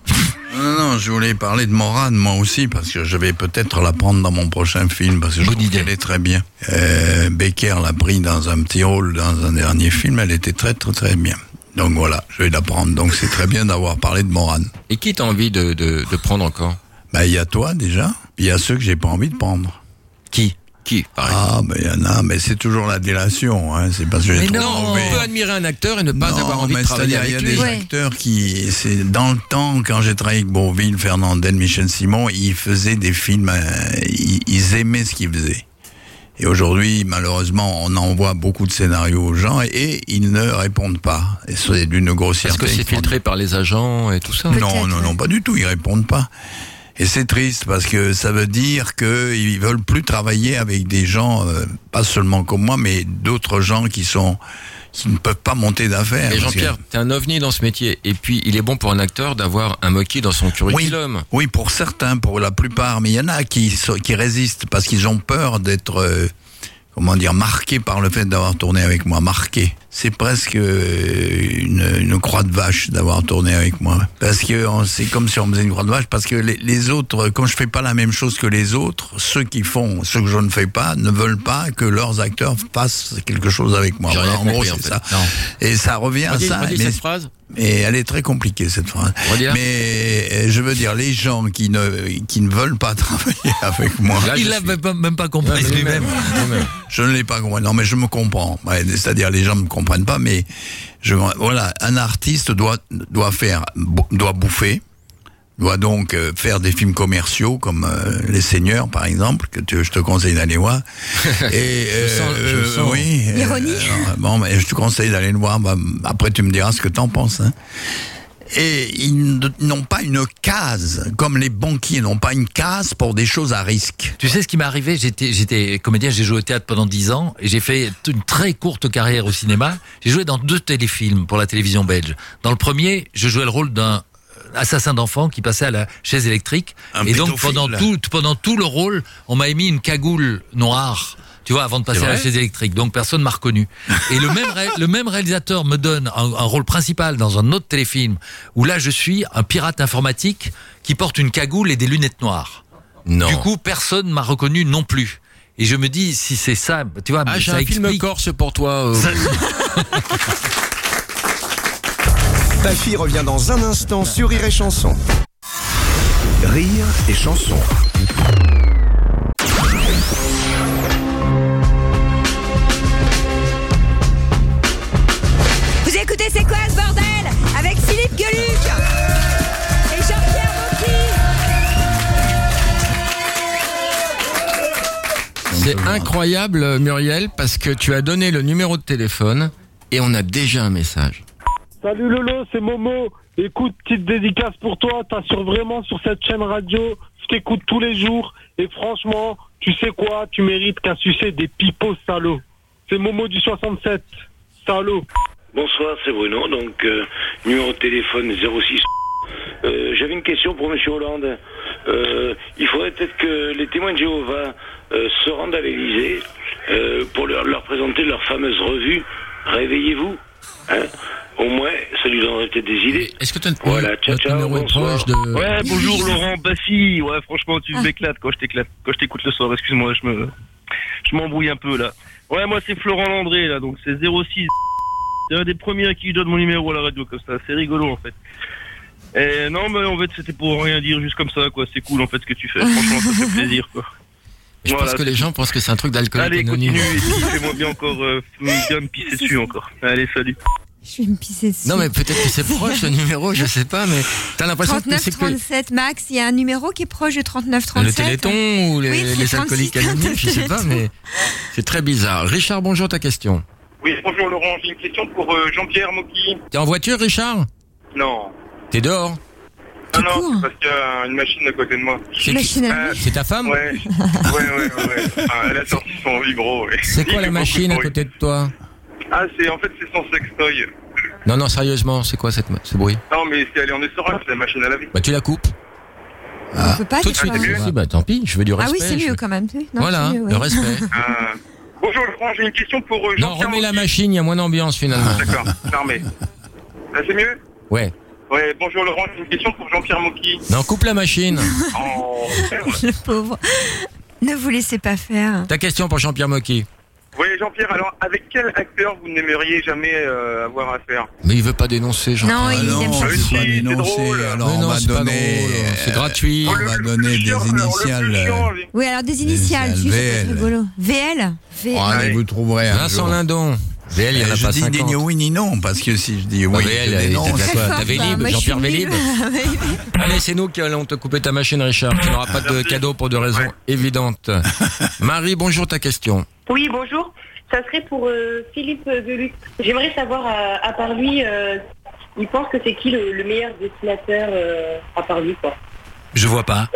Non, non, je voulais parler de Morane, moi aussi, parce que je vais peut-être la prendre dans mon prochain film, parce que je trouve qu'elle est très bien. Euh, Becker l'a pris dans un petit rôle dans un dernier film, elle était très, très, très bien. Donc voilà, je vais la prendre. Donc c'est très bien d'avoir parlé de Morane. Et qui t'as envie de, de, de prendre encore? Bah, il y a toi, déjà. Il y a ceux que j'ai pas envie de prendre. Qui? Qui, pareil. Ah, ben, il y en a, mais c'est toujours la délation, hein. C'est parce que j'ai Mais trop non, trouvé. on peut admirer un acteur et ne pas Non, avoir envie mais de travailler c'est-à-dire, avec il y a lui. des acteurs qui, c'est dans le temps, quand j'ai travaillé avec Bourvil, Fernandel, Michel Simon, ils faisaient des films, euh, ils, ils aimaient ce qu'ils faisaient. Et aujourd'hui, malheureusement, on envoie beaucoup de scénarios aux gens et ils ne répondent pas. Et c'est d'une grossièreté. Est-ce que c'est filtré par les agents et tout ça? Non, non, non, pas du tout, ils répondent pas. Et c'est triste parce que ça veut dire qu'ils veulent plus travailler avec des gens, euh, pas seulement comme moi, mais d'autres gens qui sont qui ne peuvent pas monter d'affaires. Mais parce que- Jean-Pierre, t'es un ovni dans ce métier. Et puis, il est bon pour un acteur d'avoir un Mocky dans son curriculum. Oui, pour certains, pour la plupart, mais il y en a qui so- qui résistent parce qu'ils ont peur d'être, euh, comment dire, marqués par le fait d'avoir tourné avec moi. Marqués. C'est presque euh, une, une croix de vache d'avoir tourné avec moi. Parce que on- c'est comme si on faisait une croix de vache, parce que les, les autres, quand je fais pas la même chose que les autres, ceux qui font ce que je ne fais pas ne veulent pas que leurs acteurs fassent quelque chose avec moi. J'ai Voilà, rien en gros, compris, en c'est fait. ça. Non. Et ça revient à Redis- ça. redis mais- cette phrase. Et elle est très compliquée, cette phrase. Redis-la. Mais euh, je veux dire, les gens qui ne, qui ne veulent pas travailler avec moi. Là, je Il l'a suis- même pas, même pas compris Ouais, mais lui-même. lui-même. Je ne l'ai pas compris. Non, mais je me comprends. Ouais, c'est-à-dire, les gens ne me comprennent pas, mais je, voilà, un artiste doit, doit faire, doit bouffer, doit donc euh, faire des films commerciaux comme euh, Les Seigneurs, par exemple, que tu, je te conseille d'aller voir. Et Je sens- je sens. oui. euh, L'ironie. alors, bon, mais je te conseille d'aller le voir. Bah, après, tu me diras ce que t'en penses. Hein. Et ils n- n'ont pas une case, comme les banquiers n'ont pas une case pour des choses à risque. Tu sais ce qui m'est arrivé? J'étais, j'étais comédien, j'ai joué au théâtre pendant dix ans et j'ai fait une très courte carrière au cinéma. J'ai joué dans deux téléfilms pour la télévision belge. Dans le premier, je jouais le rôle d'un assassin d'enfant qui passait à la chaise électrique. Un et donc pédophile. pendant tout, pendant tout le rôle, on m'a mis une cagoule noire. Tu vois, avant de passer C'est à la vrai chaise électrique. Donc personne m'a reconnu. Et le même, ré- le même réalisateur me donne un, un rôle principal dans un autre téléfilm où là je suis un pirate informatique qui porte une cagoule et des lunettes noires. Non. Du coup, personne m'a reconnu non plus. Et je me dis, si c'est ça, tu vois, Ah, j'ai ça un film explique. corse pour toi. euh. Ta fille revient dans un instant sur Rire et Chanson. Rire et Chanson. Vous écoutez C'est quoi ce bordel avec Philippe Gueluc et Jean-Pierre Mocky. C'est incroyable, Muriel, parce que tu as donné le numéro de téléphone et on a déjà un message. Salut Lolo, c'est Momo. Écoute, petite dédicace pour toi. T'assures vraiment sur cette chaîne radio. Je t'écoute tous les jours. Et franchement, tu sais quoi? Tu mérites qu'à sucer des pipeaux salauds. C'est Momo du soixante-sept. Salaud. Bonsoir, c'est Bruno. Donc, euh, numéro de téléphone zéro six Euh, j'avais une question pour Monsieur Hollande. Euh, il faudrait peut-être que les témoins de Jéhovah euh, se rendent à l'Élysée euh, pour leur, leur présenter leur fameuse revue Réveillez-vous. Hein, au moins, ça lui donnerait peut-être des idées. Est-ce que tu as voilà, ciao, ciao, bonsoir. de... Ouais, bonjour Laurent, bah si, ouais, franchement, tu m'éclates quand je t'éclate, quand je t'écoute le soir, excuse-moi, je me, je m'embrouille un peu, là. Ouais, moi, c'est Florent Landré, là, donc c'est zéro six. C'est un des premiers à qui je donne mon numéro à la radio, comme ça, c'est rigolo, en fait. Et non, mais en fait, c'était pour rien dire, juste comme ça, quoi, c'est cool, en fait, ce que tu fais, franchement, ça fait plaisir, quoi. Je voilà, pense que les gens pensent que c'est un truc d'alcoolique Allez, anonyme. continue, et puis fais-moi bien encore, euh, bien me pisser dessus encore. Allez, salut. Je vais me pisser dessus. Non, mais peut-être que c'est proche le numéro, je sais pas, mais t'as l'impression que trente-neuf c'est que... trente-sept, Max, il y a un numéro qui est proche de trente-neuf trente-sept. Le Téléthon ou les, oui, les alcooliques anonymes, je sais pas, mais c'est très bizarre. Richard, bonjour, ta question. Oui, bonjour Laurent, j'ai une question pour euh, Jean-Pierre Mocky. T'es en voiture, Richard? Non. T'es dehors? Non, non, c'est parce qu'il y a une machine à côté de moi. C'est, qui... euh, c'est ta femme? Ouais, ouais, ouais, ouais. ouais. Ah, elle a sorti son vibro. Ouais. C'est quoi la machine à côté de toi? Ah, c'est en fait c'est son sextoy. Non, non, sérieusement, c'est quoi cette, ce bruit? Non, mais c'est elle est en essorage, c'est la machine à laver. Bah, tu la coupes. Ah. On peut pas tout de suite. Ah, bah, tant pis, je veux du respect. Ah oui, c'est mieux je... quand même. Non, voilà, mieux, ouais. le respect. Ah. Bonjour Laurent, j'ai une question pour euh, Non, remets la machine, il y a moins d'ambiance finalement. Ah, d'accord, non mais. Là, c'est mieux? Ouais. Ouais, bonjour Laurent, j'ai une question pour Jean-Pierre Mocky. Non, coupe la machine. Oh, le pauvre. Ne vous laissez pas faire. Ta question pour Jean-Pierre Mocky. Oui, Jean-Pierre, alors avec quel acteur vous n'aimeriez jamais euh, avoir affaire? Mais il veut pas dénoncer, Jean-Pierre. Non, il non, aime on pas. veut pas dénoncer. Alors on va donner, c'est gratuit. On va donner des initiales. Oui, alors des initiales, tu sais, c'est rigolo. V L. V L. Oh, allez, vous trouverez un Vincent Lindon. V L, il y en a je pas dis cinquante. ni oui ni non, parce que si je dis oui, V L, je dénonce. t'as Vélib, Jean-Pierre Vélib. Allez, c'est nous qui allons te couper ta machine, Richard. Tu n'auras pas de cadeau pour deux raisons évidentes. Marie, bonjour, ta question. Oui, bonjour. Ça serait pour euh, Philippe Geluc. J'aimerais savoir, à, à part lui, euh, il pense que c'est qui le, le meilleur dessinateur euh, à part lui, quoi. Je vois pas.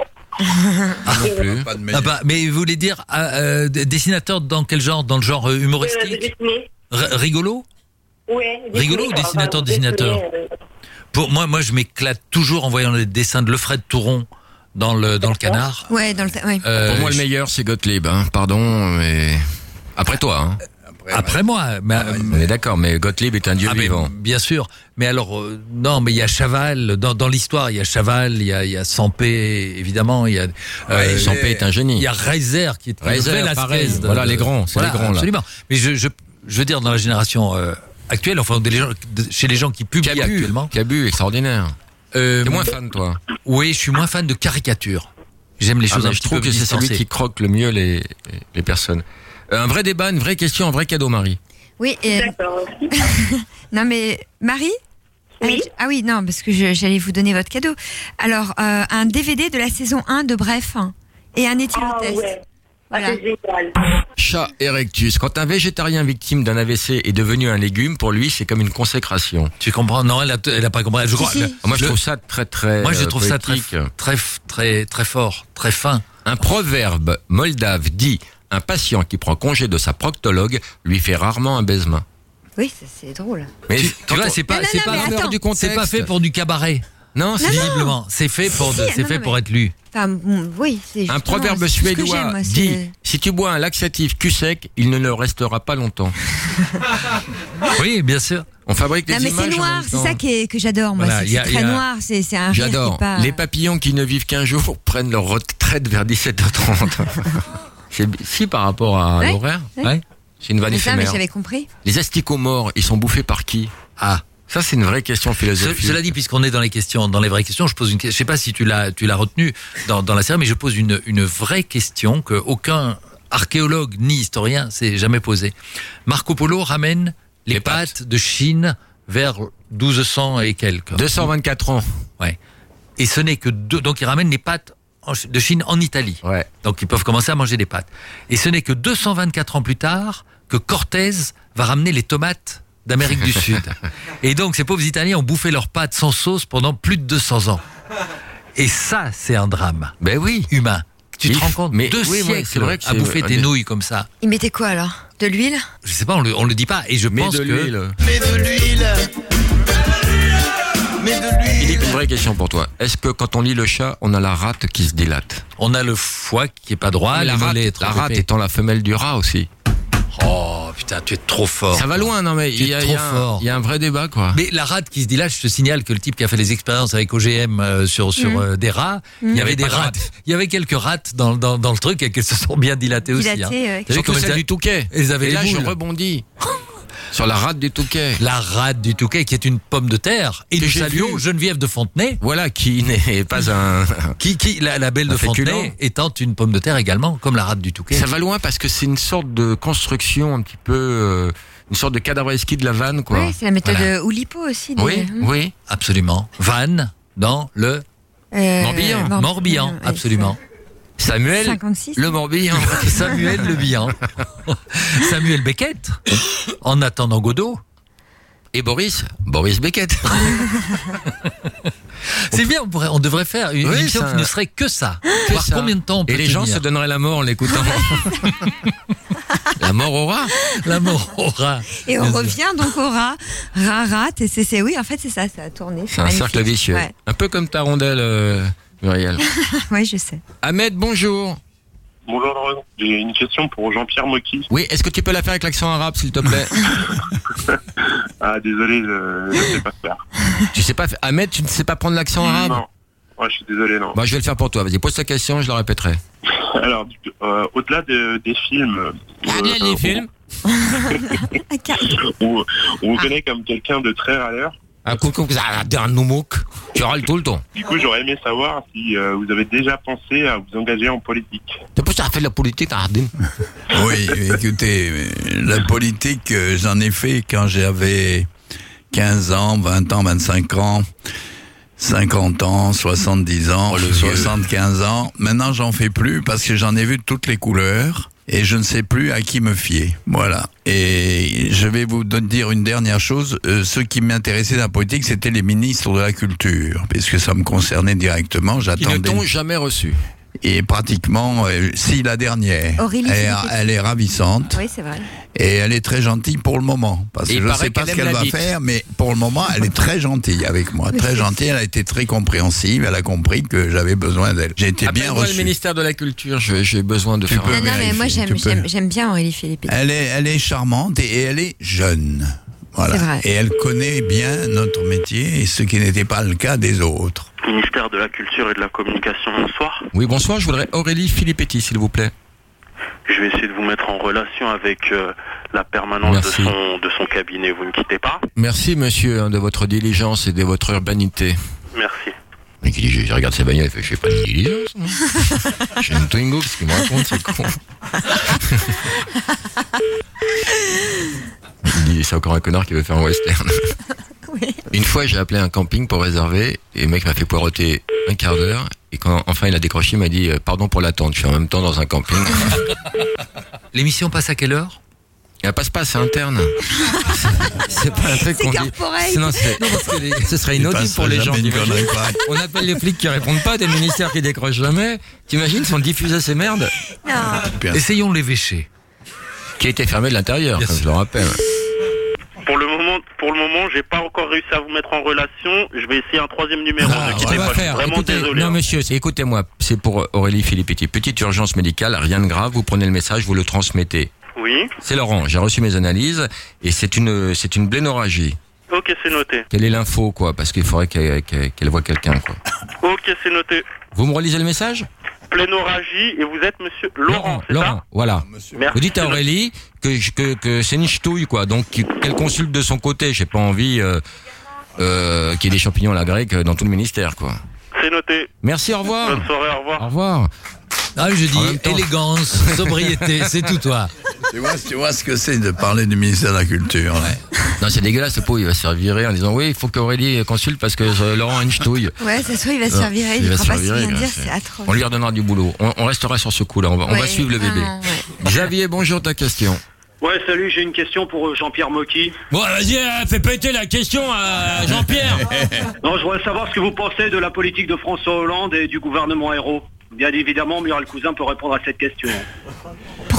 Ah non plus. Ah bah, mais vous voulez dire euh, dessinateur dans quel genre? Dans le genre euh, humoristique? euh, R- Rigolo? Ouais. Rigolo ou dessinateur, dessinateur? euh... Pour moi, moi, je m'éclate toujours en voyant les dessins de Lefred Touron dans le dans le Canard. Ouais, dans le ouais. Euh, Pour moi, le meilleur, c'est Gottlieb. Hein. Pardon, mais après toi. Hein. Après, Après moi, mais, ah, on est d'accord, mais Gottlieb est un dieu ah, vivant. Bien sûr, mais alors euh, non, mais il y a Chaval dans dans l'histoire, il y a Chaval, il y a il y a Sampé évidemment, il y a euh, ouais, Sampé est un génie. Il y a Reiser qui est Reiser, pareil. De, voilà de, les grands, c'est voilà, les grands là. Absolument. Mais je je je veux dire dans la génération euh, actuelle, enfin des gens, de, chez les gens qui publient Cabu, actuellement. Cabu, extraordinaire. Euh, T'es moins fan toi? Oui, je suis moins fan de caricature. J'aime les choses ah, un je petit trouve peu que c'est celui qui croque le mieux les les personnes. Un vrai débat, une vraie question, un vrai cadeau, Marie. Oui, et... non mais Marie? Oui. Ah oui, non, parce que je, j'allais vous donner votre cadeau. Alors, euh, un D V D de la saison un de Bref et un éthylotest. Ah ouais. Voilà. Ah, c'est génial. Chat erectus. Quand un végétarien victime d'un A V C est devenu un légume, pour lui, c'est comme une consécration. Tu comprends? Non, elle a, elle a pas compris. Je si, crois, si. Le, moi, je le, trouve ça très, très. Moi, je trouve euh, ça très, très, très, très fort, très fin. Un proverbe moldave dit: un patient qui prend congé de sa proctologue lui fait rarement un baisement. Oui, ça, c'est drôle. Mais tu, tu vois, c'est pas, non, c'est non, pas attends, du contexte. C'est pas fait pour du cabaret. Non, c'est visiblement. C'est fait pour, si, de, c'est non, fait non, pour mais... être lu. Enfin, oui, c'est un proverbe suédois moi, dit: si tu bois un laxatif cul sec, il ne le restera pas longtemps. Oui, bien sûr. On fabrique des non, mais images. C'est noir, c'est ça qui est, que j'adore. Moi, voilà, c'est, c'est très a... noir. C'est, c'est un. J'adore. Pas... Les papillons qui ne vivent qu'un jour prennent leur retraite vers dix-sept heures trente. C'est si par rapport à ouais, l'horaire. Ouais. Ouais. C'est une vanne éphémère. Ça, mais j'avais compris. Les asticots morts, ils sont bouffés par qui? Ah. Ça, c'est une vraie question philosophique. Ce, cela dit, puisqu'on est dans les questions, dans les vraies questions, je pose une question. Je sais pas si tu l'as, tu l'as retenu dans, dans la série, mais je pose une, une vraie question que aucun archéologue ni historien s'est jamais posée. Marco Polo ramène les, les pattes. pattes de Chine vers douze cents et quelques. deux cent vingt-quatre ans. Ouais. Et ce n'est que deux, donc il ramène les pattes de Chine en Italie. Ouais. Donc ils peuvent commencer à manger des pâtes. Et ce n'est que deux cent vingt-quatre ans plus tard que Cortés va ramener les tomates d'Amérique du Sud. Et donc ces pauvres Italiens ont bouffé leurs pâtes sans sauce pendant plus de deux cents ans. Et ça, c'est un drame. Ben oui. Humain. Tu mais te rends compte? Mais deux oui, siècles oui, c'est vrai que à bouffer tes nouilles comme ça. Ils mettaient quoi alors? De l'huile? Je sais pas, on le, on le dit pas. Et je mais pense de que... l'huile. Mais de l'huile. Mais de lui. Philippe, une vraie question pour toi. Est-ce que quand on lit le chat, on a la rate qui se dilate? On a le foie qui est pas droit, Mais les la rate, mollets trop la rate épais. étant la femelle du rat aussi. Oh putain, tu es trop fort. Ça va loin, non mais Tu il y, es a- trop il y a un- fort. il y a un vrai débat, quoi. Mais la rate qui se dilate, je te signale que le type qui a fait les expériences avec O G M euh, sur sur Mm. euh, des rats, Mm. il y avait Il y des avait pas de rates, il y avait quelques rates dans dans dans le truc et qu'elles se sont bien dilatées aussi. Dilatées, hein. ouais. T'as vu Surtout comment celle elles- du Touquet. Elles avaient Et les là, je boules. rebondis sur la rate du Touquet. La rate du Touquet qui est une pomme de terre. Et Que nous j'ai saluons vu. Geneviève de Fontenay, Voilà, qui n'est pas un... qui qui la, la belle Un de féculent. Fontenay étant une pomme de terre également, comme la rate du Touquet. Ça va loin parce que c'est une sorte de construction un petit peu... euh, une sorte de cadavreski de la vanne, quoi. Oui, c'est la méthode Voilà. de Oulipo aussi. des- Oui, Hmm. oui. Absolument. Vannes dans le Euh, Morbihan. Mor- Morbihan, ouais, absolument. Samuel, cinquante-six. le Morbihan. Samuel Le Bihan. Samuel Beckett. En attendant Godot. Et Boris, Boris Beckett. C'est bien, on, pourrait, on devrait faire une Oui, émission ça- qui ne serait que ça. Que Voir ça. combien de temps on peut Et les gens tenir. se donneraient la mort en l'écoutant. La mort au rat. La mort au rat. Et on Bien sûr. revient donc au rat, rat, rat, et c'est, c'est- oui, en fait, c'est ça, ça a tourné. C'est un magnifique. cercle vicieux. Ouais. Un peu comme ta rondelle, euh, Muriel. Oui, je sais. Ahmed, bonjour. Bonjour Laurent, j'ai une question pour Jean-Pierre Mocky. Oui, est-ce que tu peux la faire avec l'accent arabe, s'il te plaît? Ah désolé, je ne sais pas faire. Tu sais pas faire- Ahmed, tu ne sais pas prendre l'accent arabe? Non, ouais, je suis désolé, non. Bah, je vais le faire pour toi. Vas-y, pose ta question, je la répéterai. Alors, euh, au-delà de- des films... Ah, bien, euh, les films. On, on vous connaît comme quelqu'un de très râleur. Un coucou, un noumouk. Tu râles tout le temps. Du coup, j'aurais aimé savoir si euh, vous avez déjà pensé à vous engager en politique. C'est pour ça que tu fait de la politique, t'as Ardine. Oui, écoutez, la politique, euh, j'en ai fait quand j'avais quinze ans, vingt ans, vingt-cinq ans, cinquante ans, soixante-dix ans, soixante-quinze ans. Maintenant, j'en fais plus parce que j'en ai vu de toutes les couleurs et je ne sais plus à qui me fier. Voilà. Et je vais vous don- dire une dernière chose. Euh, ce qui m'intéressait dans la politique, c'était les ministres de la Culture, puisque ça me concernait directement. Qui ne J'attendais. t'ont jamais reçu. Et pratiquement, euh, si la dernière, Aurélie elle, est- Philippe. elle est ravissante. Oui, c'est vrai. Et elle est très gentille pour le moment. Parce Et que il je ne paraît sais pas qu'elle ce aime qu'elle la va bite. faire, mais pour le moment, elle est très gentille avec moi. Très gentille, elle a été très compréhensive, elle a compris que j'avais besoin d'elle. J'ai été bien Appelle-moi le reçu. ministère de la Culture, je- j'ai besoin de Tu faire peux un... Non, non, mais moi, vérifier, j'aime, tu peux. j'aime, j'aime bien Aurélie Philippe. Elle est, elle est charmante et, et elle est jeune. Voilà. C'est vrai. Et elle connaît bien notre métier, ce qui n'était pas le cas des autres. Ministère de la Culture et de la Communication, bonsoir. Oui, bonsoir, je voudrais Aurélie Filippetti, s'il vous plaît. Je vais essayer de vous mettre en relation avec euh, la permanence de Merci. son, de son cabinet. Vous ne quittez pas. Merci, monsieur, hein, de votre diligence et de votre urbanité. Merci. Mais qui dit, je, je regarde sa bagnole, il fait, je fais pas de diligence, moi. J'ai une Twingo, qu'est-ce qu'il me raconte, c'est con. Il dit, c'est encore un connard qui veut faire un western. Une fois, j'ai appelé un camping pour réserver, et le mec m'a fait poireauter un quart d'heure, et quand enfin il a décroché, il m'a dit, euh, pardon pour l'attente, je suis en même temps dans un camping. L'émission passe à quelle heure? Elle passe pas, c'est interne. C'est pas un truc C'est qu'on dit. corporate. Sinon, c'est- Non, parce que les- ce serait Il inaudible passera pour les gens. jamais une t'imagines connerie pareille. On appelle les flics qui répondent pas, des ministères qui décrochent jamais. T'imagines si on diffusait ces merdes? Non. Essayons de l'évêcher. Qui a été fermé de l'intérieur, Bien comme je sûr. le rappelle. Pour le moment, pour le moment, j'ai pas encore réussi à vous mettre en relation. Je vais essayer un troisième numéro. Ah, ne on quittez va pas. Je suis faire. vraiment Écoutez, désolé. non, hein. monsieur, c'est- écoutez-moi. C'est pour Aurélie Filippetti. Petite urgence médicale, rien de grave. Vous prenez le message, vous le transmettez. Oui. C'est Laurent. J'ai reçu mes analyses et c'est une, c'est une blénorragie. Ok, c'est noté. Quelle est l'info, quoi? Parce qu'il faudrait qu'elle, qu'elle, qu'elle voit quelqu'un, quoi. Ok, c'est noté. Vous me relisez le message? Plénorragie et vous êtes Monsieur Laurent, c'est Laurent, ça? voilà. Merci. Vous dites à Aurélie que, je- que, que c'est une ch'touille, quoi. Donc, qu'il- qu'elle consulte de son côté. J'ai pas envie euh, euh, qu'il y ait des champignons à la grecque dans tout le ministère, quoi. C'est noté. Merci, au revoir. Bonne soirée, au revoir. Au revoir. Ah, je En dis même temps- élégance, sobriété, c'est tout toi. Tu vois, tu vois ce que c'est de parler du ministère de la Culture. Là. Non, c'est dégueulasse, ce pot, il va se faire virer en disant oui, il faut qu'Aurélie consulte parce que euh, Laurent a une ch'touille. Ouais, c'est sûr, il va se Non, faire virer, il va ne se pourra faire pas si virer, rien là, dire, c'est- c'est atroce. On lui redonnera du boulot. On, on restera sur ce coup-là. On va, on va Ouais, suivre le bébé. vraiment, ouais. Xavier, bonjour, ta question. Ouais, salut, j'ai une question pour euh, Jean-Pierre Mocky. Bon, vas-y, euh, fais péter la question à Jean-Pierre. Non, je voudrais savoir ce que vous pensez de la politique de François Hollande et du gouvernement Ayrault. Bien évidemment, Muriel Cousin peut répondre à cette question.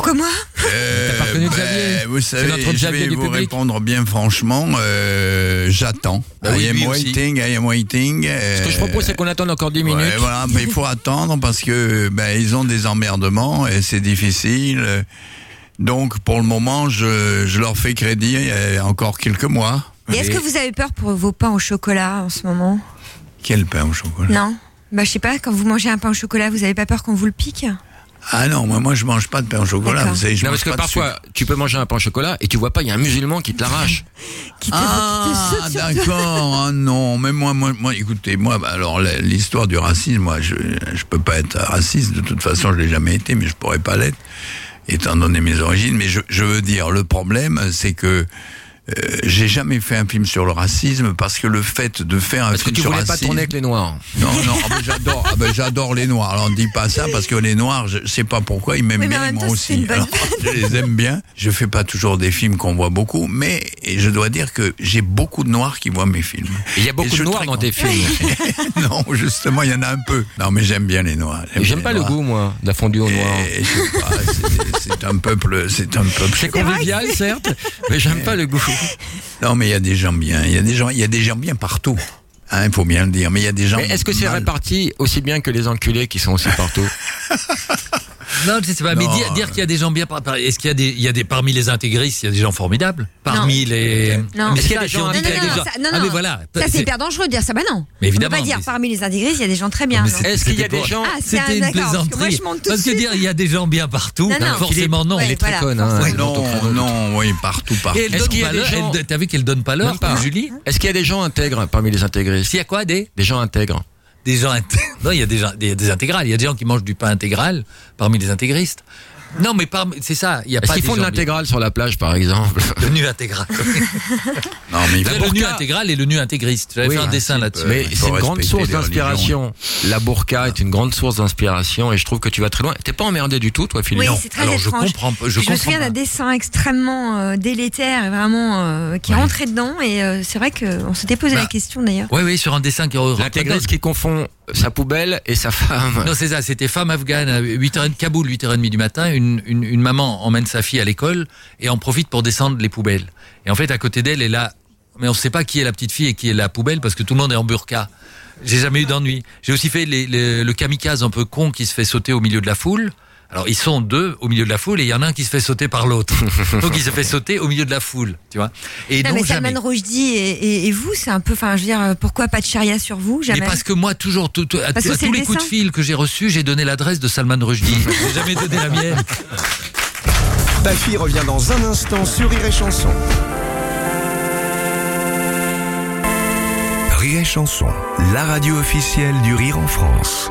Pourquoi moi euh, T'as pas reconnu ben, Xavier vous C'est savez, notre je Xavier vais du vous public. répondre bien franchement. Euh, j'attends. Bah oui, I am lui aussi. waiting, I am waiting. Ce que je propose, c'est qu'on attende encore dix minutes. Ouais, voilà, mais il faut attendre parce que ben ils ont des emmerdements et c'est difficile. Donc pour le moment, je, je leur fais crédit euh, encore quelques mois. Et est-ce que vous avez peur pour vos pains au chocolat en ce moment? Quel pain au chocolat? Non. Bah je sais pas, quand vous mangez un pain au chocolat, vous avez pas peur qu'on vous le pique? Ah non, moi, moi je mange pas de pain au chocolat. D'accord. Vous savez, je Non, mange parce que pas de parfois, sucre. tu peux manger un pain au chocolat et tu vois pas, il y a un musulman qui te l'arrache. Qui te, Ah, qui te saute sur toi. d'accord. Ah non, mais moi, moi, moi, écoutez, moi, bah, alors la- l'histoire du racisme, moi, je, je peux pas être raciste. De toute façon, je l'ai jamais été, mais je pourrais pas l'être, étant donné mes origines. Mais je, je veux dire, le problème, c'est que euh, j'ai jamais fait un film sur le racisme parce que le fait de faire un Parce que film tu sur le voulais pas racisme, tourner avec les noirs. non, non, ah ben, j'adore, ah ben, j'adore les noirs. Alors, ne dis pas ça parce que les noirs, je sais pas pourquoi, ils m'aiment Oui, mais en bien, même moi temps, c'est aussi. une bonne Alors, je les aime bien. Je fais pas toujours des films qu'on voit beaucoup, mais et je dois dire que j'ai beaucoup de noirs qui voient mes films. Et il y a beaucoup Et je de suis noirs très dans tes content. films. Non, justement, il y en a un peu. Non, mais j'aime bien les noirs. J'aime bien pas les le noirs. goût, moi, de la fondue au noir. Et je sais pas, c'est- c'est un peuple, c'est un peuple. C'est convivial, certes, mais j'aime pas le goût. Non, mais il y a des gens bien. Il y a des gens, il y a des gens bien partout. Hein, il faut bien le dire. Mais il y a des gens. Mais est-ce que c'est mal. réparti aussi bien que les enculés qui sont aussi partout? Non, je sais pas, mais Non. dire, dire qu'il y a des gens bien, par- par- est-ce qu'il y a des, il y a des parmi les intégristes, il y a des gens formidables parmi les. Non. Mais Est-ce qu'il y a ça, des si gens on dit Non, qu'il y a non, des non, gens- ça- non, Ah non. mais voilà. Ça, c'est c'est- hyper dangereux de dire ça. Bah non. Mais évidemment, On peut pas dire mais- parmi les intégristes, il y a des gens très bien. Mais non. c'est- Est-ce qu'il y a c'était des pour- gens- Ah, c'est C'était un- une d'accord, parce que moi, plaisanterie. je monte tout de Parce que suite. dire il y a des gens bien partout, Non, non. forcément non. Ouais, Elle est très voilà, conne, hein. elle monte au créneau. Non, non, oui, partout, partout. Et elle Est-ce donne qu'il y a pas des l'heure, gens- elle- t'as vu qu'elle donne pas l'heure, Même pas. Julie? Est-ce qu'il y a des gens intègres parmi les intégristes? S'il y a quoi, des? Des gens intègres. Des gens int- non, il y a des gens, des, des intégrales. Il y a des gens qui mangent du pain intégral parmi les intégristes. Non, mais parmi, c'est ça. Il y a Est-ce pas qu'ils des font de gens bien- l'intégrale sur la plage, par exemple? Le nu intégral. Non, mais il Le, faut- le nu intégral et le nu intégriste. J'avais Oui, fait un un dessin là-dessus. Mais il c'est faut une grande respecter source les religions. d'inspiration. La burqa est une grande source d'inspiration et je trouve que tu vas très loin. T'es pas emmerdé du tout, toi, Philippe? Oui, Non. c'est très Alors, je étrange. comprends pas- je je me comprends souviens pas. d'un dessin extrêmement euh, délétère et vraiment euh, qui Ouais. rentrait dedans et euh, c'est vrai qu'on s'était posé Bah, la question d'ailleurs. Oui, oui, sur un dessin qui aurait L'intégriste qui confond sa poubelle et sa femme. Non, c'est ça, c'était femme afghane à huit heures, Kaboul, huit heures trente du matin. Une, une, une maman emmène sa fille à l'école et en profite pour descendre les poubelles. Et en fait, à côté d'elle, elle a. Mais on ne sait pas qui est la petite fille et qui est la poubelle parce que tout le monde est en burqa. J'ai jamais eu d'ennui. J'ai aussi fait les, les- le kamikaze un peu con qui se fait sauter au milieu de la foule. Alors, ils sont deux au milieu de la foule et il y en a un qui se fait sauter par l'autre. Donc, il se fait sauter au milieu de la foule, tu vois. Et Non, non, mais jamais. Salman Rushdie et, et, et vous, c'est un peu, enfin, je veux dire, euh, pourquoi pas de charia sur vous, jamais. Mais parce que moi, toujours, tout- tout- à, Parce à que c'est tous le les coups de dessin. fil que j'ai reçus, j'ai donné l'adresse de Salman Rushdie. J'ai jamais donné la mienne. Baffy revient dans un instant sur Rire et Chanson. Rire et Chanson, la radio officielle du rire en France.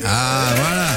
Ah, voilà.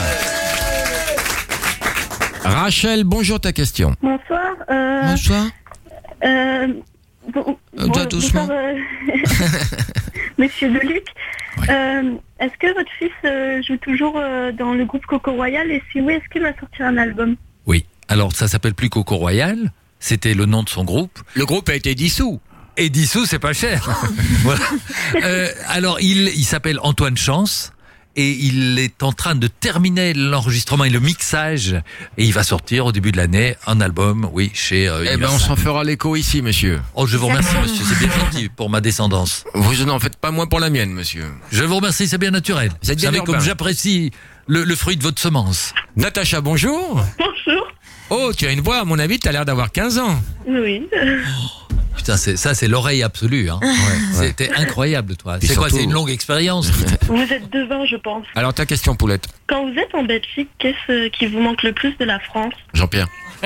Rachel, bonjour, ta question. Bonsoir. Euh, Bonsoir. Euh, bon, Euh, bon- toi, doucement. bonsoir, euh, Monsieur Deluc. Euh, est-ce que votre fils euh, joue toujours euh, dans le groupe Coco Royal et si oui, est-ce qu'il va sortir un album? Oui. Alors, ça s'appelle plus Coco Royal. C'était le nom de son groupe. Le groupe a été dissous. Et dissous, c'est pas cher. Voilà. Euh, alors, il, il s'appelle Antoine Chance. Et il est en train de terminer l'enregistrement et le mixage. Et il va sortir au début de l'année un album, oui, chez... Euh, Eh ben, on s'en fera l'écho ici, monsieur. Oh, je vous remercie, monsieur. C'est bien gentil pour ma descendance. Vous n'en faites pas moins pour la mienne, monsieur. Je vous remercie, c'est bien naturel. Vous êtes savez bien comme urbain. j'apprécie le, le fruit de votre semence. Natacha, bonjour. Bonjour. Oh, tu as une voix, à mon avis, tu as l'air d'avoir quinze ans. Oui. Putain, c'est, ça, c'est l'oreille absolue. Hein. C'était incroyable, toi. Et C'est quoi, surtout- c'est une longue expérience. Vous êtes devin, je pense. Alors, ta question, Poulette. Quand vous êtes en Belgique, qu'est-ce qui vous manque le plus de la France? Jean-Pierre.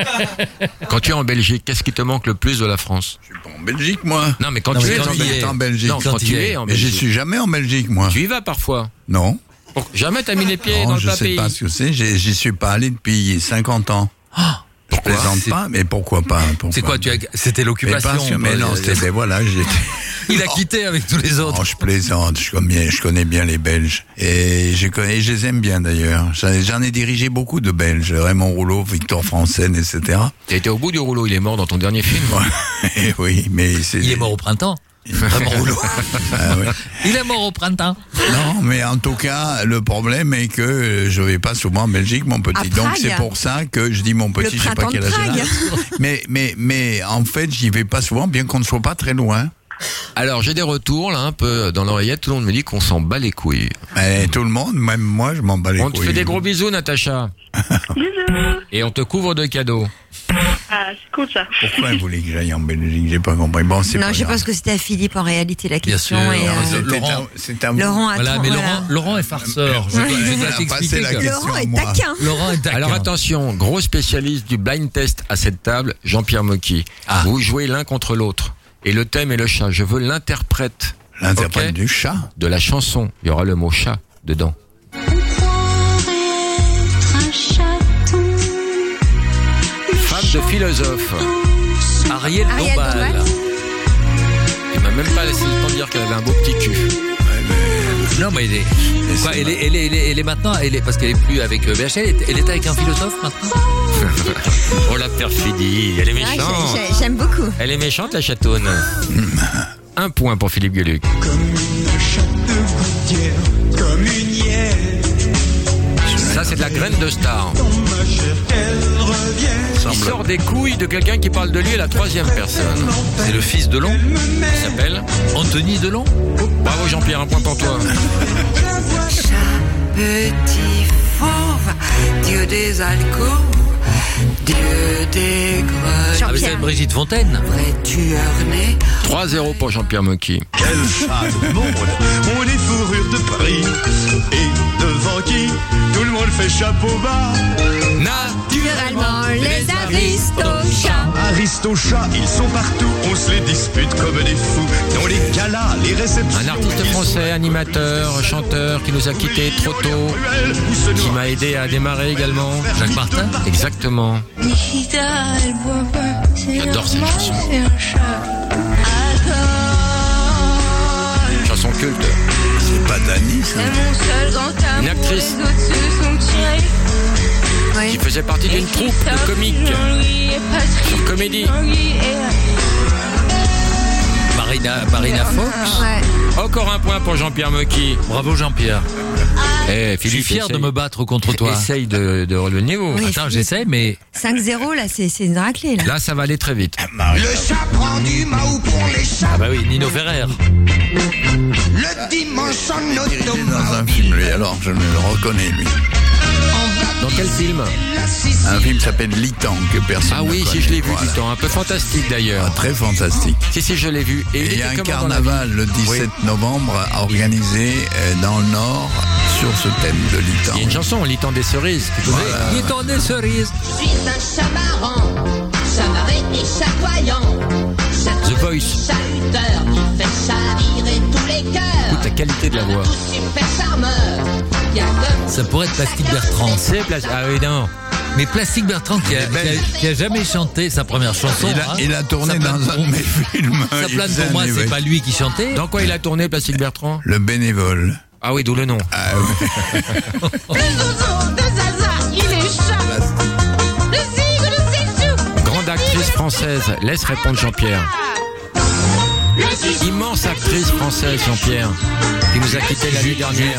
Quand tu es en Belgique, qu'est-ce qui te manque le plus de la France? Je suis pas en Belgique, moi. Non, mais quand Non, tu mais es quand en il est Belgique. en Belgique. Non, quand, Quand tu il es est- en Mais j'y Belgique. suis jamais en Belgique, moi. Tu y vas parfois? Non. Pour- Jamais t'as mis les pieds Non, dans je le sais pays. pas ce que c'est. J'y j'y suis pas allé depuis cinquante ans. Je plaisante C'est- pas, mais pourquoi pas pourquoi C'est quoi, tu as, c'était Mais, l'occupation. parce que- mais quoi. non, c'était, ben voilà, j'étais. Il a quitté avec tous les autres. Non, je plaisante, je connais, bien, je connais bien les Belges. Et je, connais, je les aime bien d'ailleurs. J'en ai, j'en ai dirigé beaucoup de Belges. Raymond Rouleau, Victor Franzen, et cetera. T'as été au bout du rouleau, il est mort dans ton dernier film. Et oui, mais c'est. Il est mort au printemps. Raymond Rouleau. Ah ouais. Il est mort au printemps. Non, mais en tout cas, le problème est que euh, je vais pas souvent en Belgique, mon petit. À Donc Prague. c'est pour ça que je dis mon petit, Le je sais pas printemps quel de âge il Prague. a. Mais, mais, mais en fait, j'y vais pas souvent, bien qu'on ne soit pas très loin. Alors, j'ai des retours, là, un peu dans l'oreillette. Tout le monde me dit qu'on s'en bat les couilles. Mais tout le monde, même moi, je m'en bats les On te couilles. fait des gros bisous, Natacha. Bisous. Et on te couvre de cadeaux. Ah, c'est cool ça. Pourquoi vous voulez que j'aille en Belgique? J'ai pas compris. Bon, c'est Non, pas je grave. pense que c'était à Philippe en réalité la Bien question. sûr. et, euh, Alors, C'était Laurent- à- c'est à vous. Laurent a Voilà, trop- mais voilà. Laurent, Laurent est farceur. Je, Ouais. dois- je dois Il a passé t'expliquer la que- question Laurent à est moi. taquin. Laurent est taquin. Alors attention, gros spécialiste du blind test à cette table, Jean-Pierre Mocky. Ah. Vous jouez l'un contre l'autre. Et le thème est le chat. Je veux l'interprète. L'interprète Ok, du chat. de la chanson. Il y aura le mot chat dedans. Femme de philosophe. Ariel Ariel Dombal. Dombal. Il m'a même pas laissé le temps de dire qu'elle avait un beau petit cul. Non, mais elle est, quoi, elle est, elle est, elle est, elle est maintenant, elle est, parce qu'elle est plus avec euh, B H L, elle est, elle est avec un philosophe maintenant. Oh la perfidie, elle est Ouais, méchante. j'ai- j'ai- J'aime beaucoup. Elle est méchante la chatoune. Un point pour Philippe Gueluc. Comme une hyène, Ça c'est de la graine de star. ma chère, qu'elle revienne. Il sort des couilles de quelqu'un qui parle de lui à la troisième personne. C'est le fils de Long. Il s'appelle Anthony Delon. Bravo Jean-Pierre, un point pour toi. Petit fauve, Dieu des alcools, Dieu des greuges, Avec cette Brigitte Fontaine. vrai tueur né. trois zéro pour Jean-Pierre Mocky. Quel chat de monde, ont les fourrures de Paris. Et devant qui tout le monde fait chapeau bas. Naturellement, les aristochats. Aristochats, ils sont partout, on se les dispute comme des fous. Dans les galas, les réceptions. Un artiste français, animateur, chanteur qui nous a quittés trop tôt, qui m'a aidé à démarrer également. Jacques Martin. Exactement. J'adore cette chanson. Chanson culte. C'est pas Dany, ça. Une actrice qui faisait partie d'une troupe de comiques sur Comédie. Marina, Marina Fox. Ouais. Encore un point pour Jean-Pierre Mocky. Bravo Jean-Pierre. Eh, Je suis Philippe, fier de essaye- me battre contre toi. Essaye de, de relever le niveau. Oui. Attends, j'essaie, mais cinq zéro, là, c'est c'est une raclée, là. Là, ça va aller très vite. Le chat prend du Mao pour les chats. ah bah oui, Nino Ferrer. Le dimanche en Il est dans un automobile. film, lui, alors je le reconnais, lui. Dans quel film? Un film qui s'appelle Litan, que personne Ah ne oui, si connaît. je l'ai vu Voilà. du temps, un peu fantastique d'ailleurs. Ah, très fantastique. Si, si, je l'ai vu. Et Et il il y a était un comment dans la vie? carnaval le dix-sept novembre organisé euh, dans le Nord sur ce thème de Litan. Il y a une chanson, Litan des cerises. Tu connais? Voilà. Il est en des cerises. Je suis un chat marrant, chamarré et chatoyant. The Voice. Chaluteur qui fait chavirer tous les cœurs. Écoute, t'as qualité de la voix. Ça pourrait être Plastique Bertrand. C'est Plastique. Ah oui, non. Mais Plastique Bertrand qui a, qui, a, qui a jamais chanté sa première chanson. Il a, hein. il a tourné Ça dans plane un de mes films. Ça plane pour moi, c'est pas lui qui chantait. Dans quoi il a tourné, Plastique Bertrand? Le Bénévole. Ah oui, d'où le nom. Ah, ouais. Le zouzou de Zaza, il est chat. Le zig de Zéchou. Grande actrice française, laisse répondre Jean-Pierre. Immense actrice française, Jean-Pierre, qui nous a quitté la nuit dernière.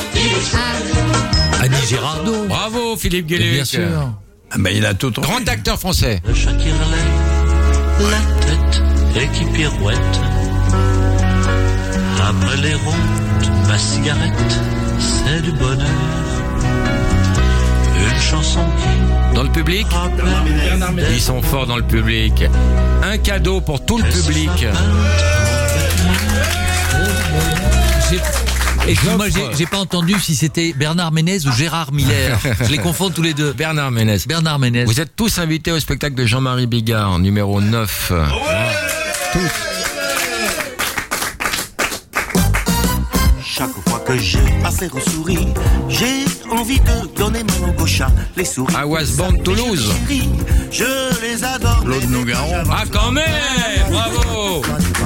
Annie Girardot. Bravo, Philippe Gueluc. Bien sûr. Ah ben, il a tout tourné. Grand acteur français. Le chat qui relaie la tête et qui pirouette. Après les rondes, ma cigarette, c'est du bonheur. Une chanson qui... Dans le public, ils sont forts dans le public. Un cadeau pour tout le public. J'ai... Et moi, j'ai, j'ai pas entendu si c'était Bernard Ménez ou Gérard Miller. Je les confonds tous les deux. Bernard Ménez. Bernard Ménez. Vous êtes tous invités au spectacle de Jean-Marie Bigard, numéro neuf. Ouais. Tous. Chaque fois que j'ai affaire aux souris, j'ai envie de donner mon gauche à les souris. À Wasborn, Toulouse. Je les adore. Claude Nougaro. Ah, quand même. Bravo.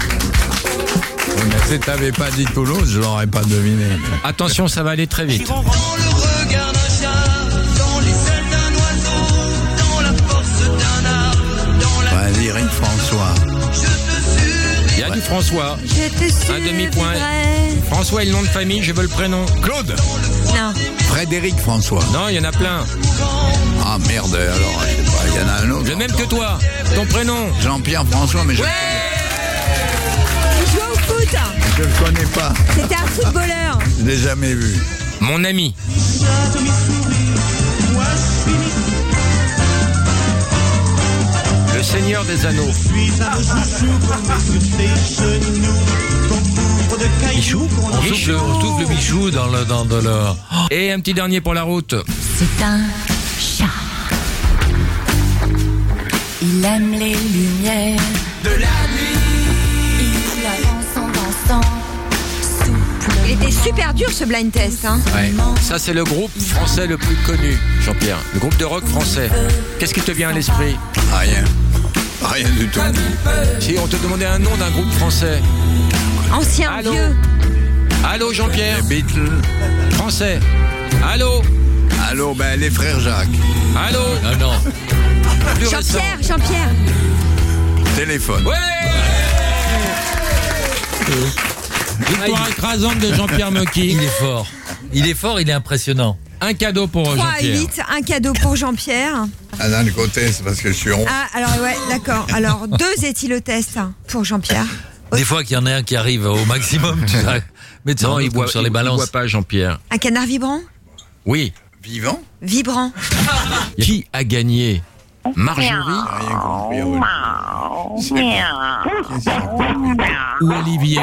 Si t'avais pas dit Toulouse, je l'aurais pas deviné. Attention, ça va aller très vite. Dans le regard d'un chat, dans les ailes d'un oiseau, dans la force d'un arbre, dans la... Vas-y, Eric François. Il y a du François. Un demi-point. Vrai. François est le nom de famille, je veux le prénom. Claude. Non. Frédéric François. Non, il y en a plein. Ah merde, alors, je sais pas, il y en a un autre. Le même que toi. Ton prénom. Jean-Pierre François, mais je... Ouais. Il jouait au foot. Je le connais pas. C'était un footballeur. Je l'ai jamais vu. Mon ami. Le Seigneur des Anneaux. Michou. On souffle, on souffle le Michou dans le, dans de le... Et un petit dernier pour la route. C'est un chat. Il aime les lumières de la nuit. Il avance en dansant. Il était super dur ce blind test. Hein. Ouais. Ça, c'est le groupe français le plus connu, Jean-Pierre. Le groupe de rock français. Qu'est-ce qui te vient à l'esprit? Rien. Rien du tout. Si on te demandait un nom d'un groupe français. Ancien, Allô. vieux. Allô, Jean-Pierre. Les Beatles. Français. Allô. Allô, ben les frères Jacques. Allô. Ah non. Plus Jean-Pierre, Jean-Pierre. Téléphone. Ouais. Victoire écrasante de Jean-Pierre Mocky. Il est fort. Il est fort, il est impressionnant. Un cadeau pour trois à Jean-Pierre. huit, un cadeau pour Jean-Pierre. Ah, d'un côté, c'est parce que je suis rond. Ah, alors ouais, d'accord. Alors, deux éthylotestes pour Jean-Pierre. Des fois qu'il y en a un qui arrive au maximum, tu sais. Mais Non, il boit sur les il, balances. il boit pas, Jean-Pierre. Un canard vibrant? Oui. Vivant? Vibrant. Qui a gagné? Marjorie Rien compris. ou Olivier?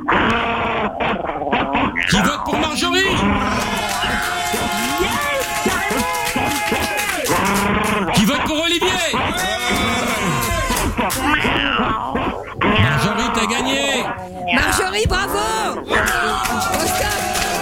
Qui vote pour Marjorie? Qui vote pour Olivier? Marjorie, t'as gagné. Marjorie, bravo. Au stop.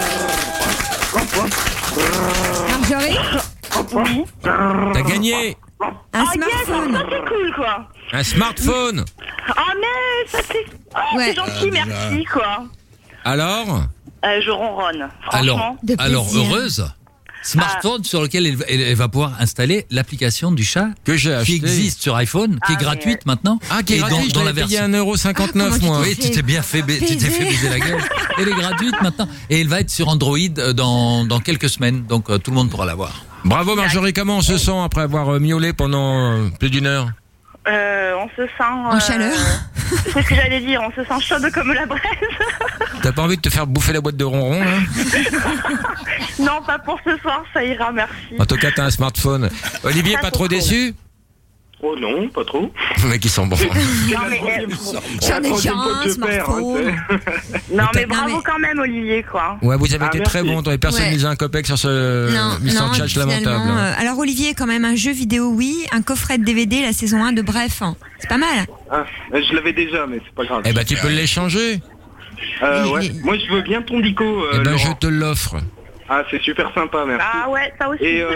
Marjorie? Oui. T'as gagné Un Ah, yes, smartphone. ça c'est cool quoi. un smartphone. Ah mais ça c'est oh, Ouais. c'est gentil, Ah, merci quoi. Alors Euh, je ronronne. Alors, Franchement. De alors plaisir. heureuse. Smartphone sur lequel elle, elle- elle va pouvoir installer l'application du chat que j'ai qui acheté. existe sur iPhone, qui Ah, est mais- gratuite maintenant. Ah, qui est et dans, gratuit, je dans la l'avais payé version. un euro cinquante-neuf, Ah, comment moi. Oui, tu t'es bien fait, ba- tu t'es fait baiser la gueule. Elle est gratuite maintenant et elle va être sur Android euh, dans, dans quelques semaines, donc euh, tout le monde pourra la voir. Bravo Marjorie, comment on se sent après avoir euh, miaulé pendant euh, plus d'une heure? Euh, on se sent En euh, chaleur. C'est ce que j'allais dire, on se sent chaude comme la braise. T'as pas envie de te faire bouffer la boîte de ronron là? Non, pas pour ce soir, ça ira, merci. En tout cas, t'as un smartphone. Olivier, Ça, pas c'est trop cool. déçu? Oh non, pas trop. Le mec, ils sont bons. Non mais, euh, J'en ai déjà Troisième un pote de père, smartphone. hein, non, mais Non, bravo mais- quand même, Olivier, quoi. Ouais, vous avez Ah, été merci. très bons. Personne Ouais. misé un copec sur ce Non, Miss non, Chat finalement, lamentable. euh, alors Olivier, quand même un jeu vidéo, oui, un coffret de D V D, la saison un de Bref, c'est pas mal. Ah, je l'avais déjà, mais c'est pas grave. Eh ben, tu peux l'échanger. Euh, Et- ouais. et- Moi, je veux bien ton dico. Euh, Eh ben, Laurent. je te l'offre. Ah, c'est super sympa, merci. Ah ouais, ça aussi. Et, euh,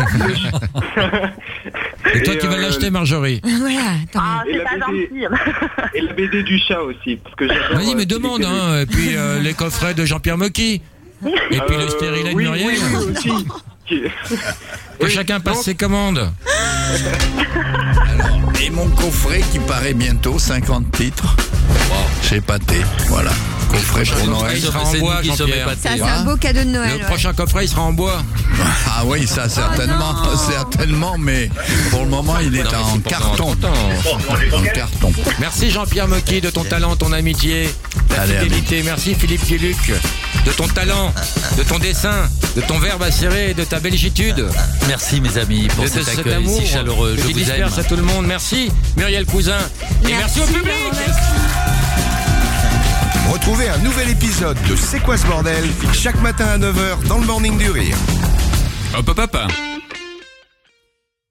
Et toi Et, qui vas euh, l'acheter, Marjorie. Voilà, attends. Ah, Et c'est la pas B D. gentil. et la B D du chat aussi, parce que j'adore. Vas-y, euh, mais demande, Philippe hein. Et puis euh, les coffrets de Jean-Pierre Mocky. Et puis le Euh, stérilet de oui, Muriel. oui, oui, aussi. Qui- Que Oui, chacun passe non. ses commandes. Et mon coffret qui paraît bientôt, cinquante titres. Chez Pathé, voilà. Coffret pour Noël. Il sera en C'est nous bois, qui sommes Jean-Pierre. épatés. Ça, c'est Ah. un beau cadeau de Noël. Le ouais. prochain coffret, il sera en bois. Ah oui, ça certainement, Oh non. certainement, mais pour le moment il est Non, mais en c'est pour carton. dans trente ans. En carton. Merci Jean-Pierre Mocky de ton talent, ton amitié, ta Allez, fidélité. Merci Philippe Gueluc de ton talent, de ton dessin, de ton verbe acéré et de ta belgitude. Merci mes amis pour de cet cet accueil amour si chaleureux. que Je tu vous aime. disperses à tout le monde. Merci Muriel Cousin. Et merci, au public. Retrouvez un nouvel épisode de C'est quoi ce bordel chaque matin à neuf heures dans le Morning du Rire. Hop hop hop.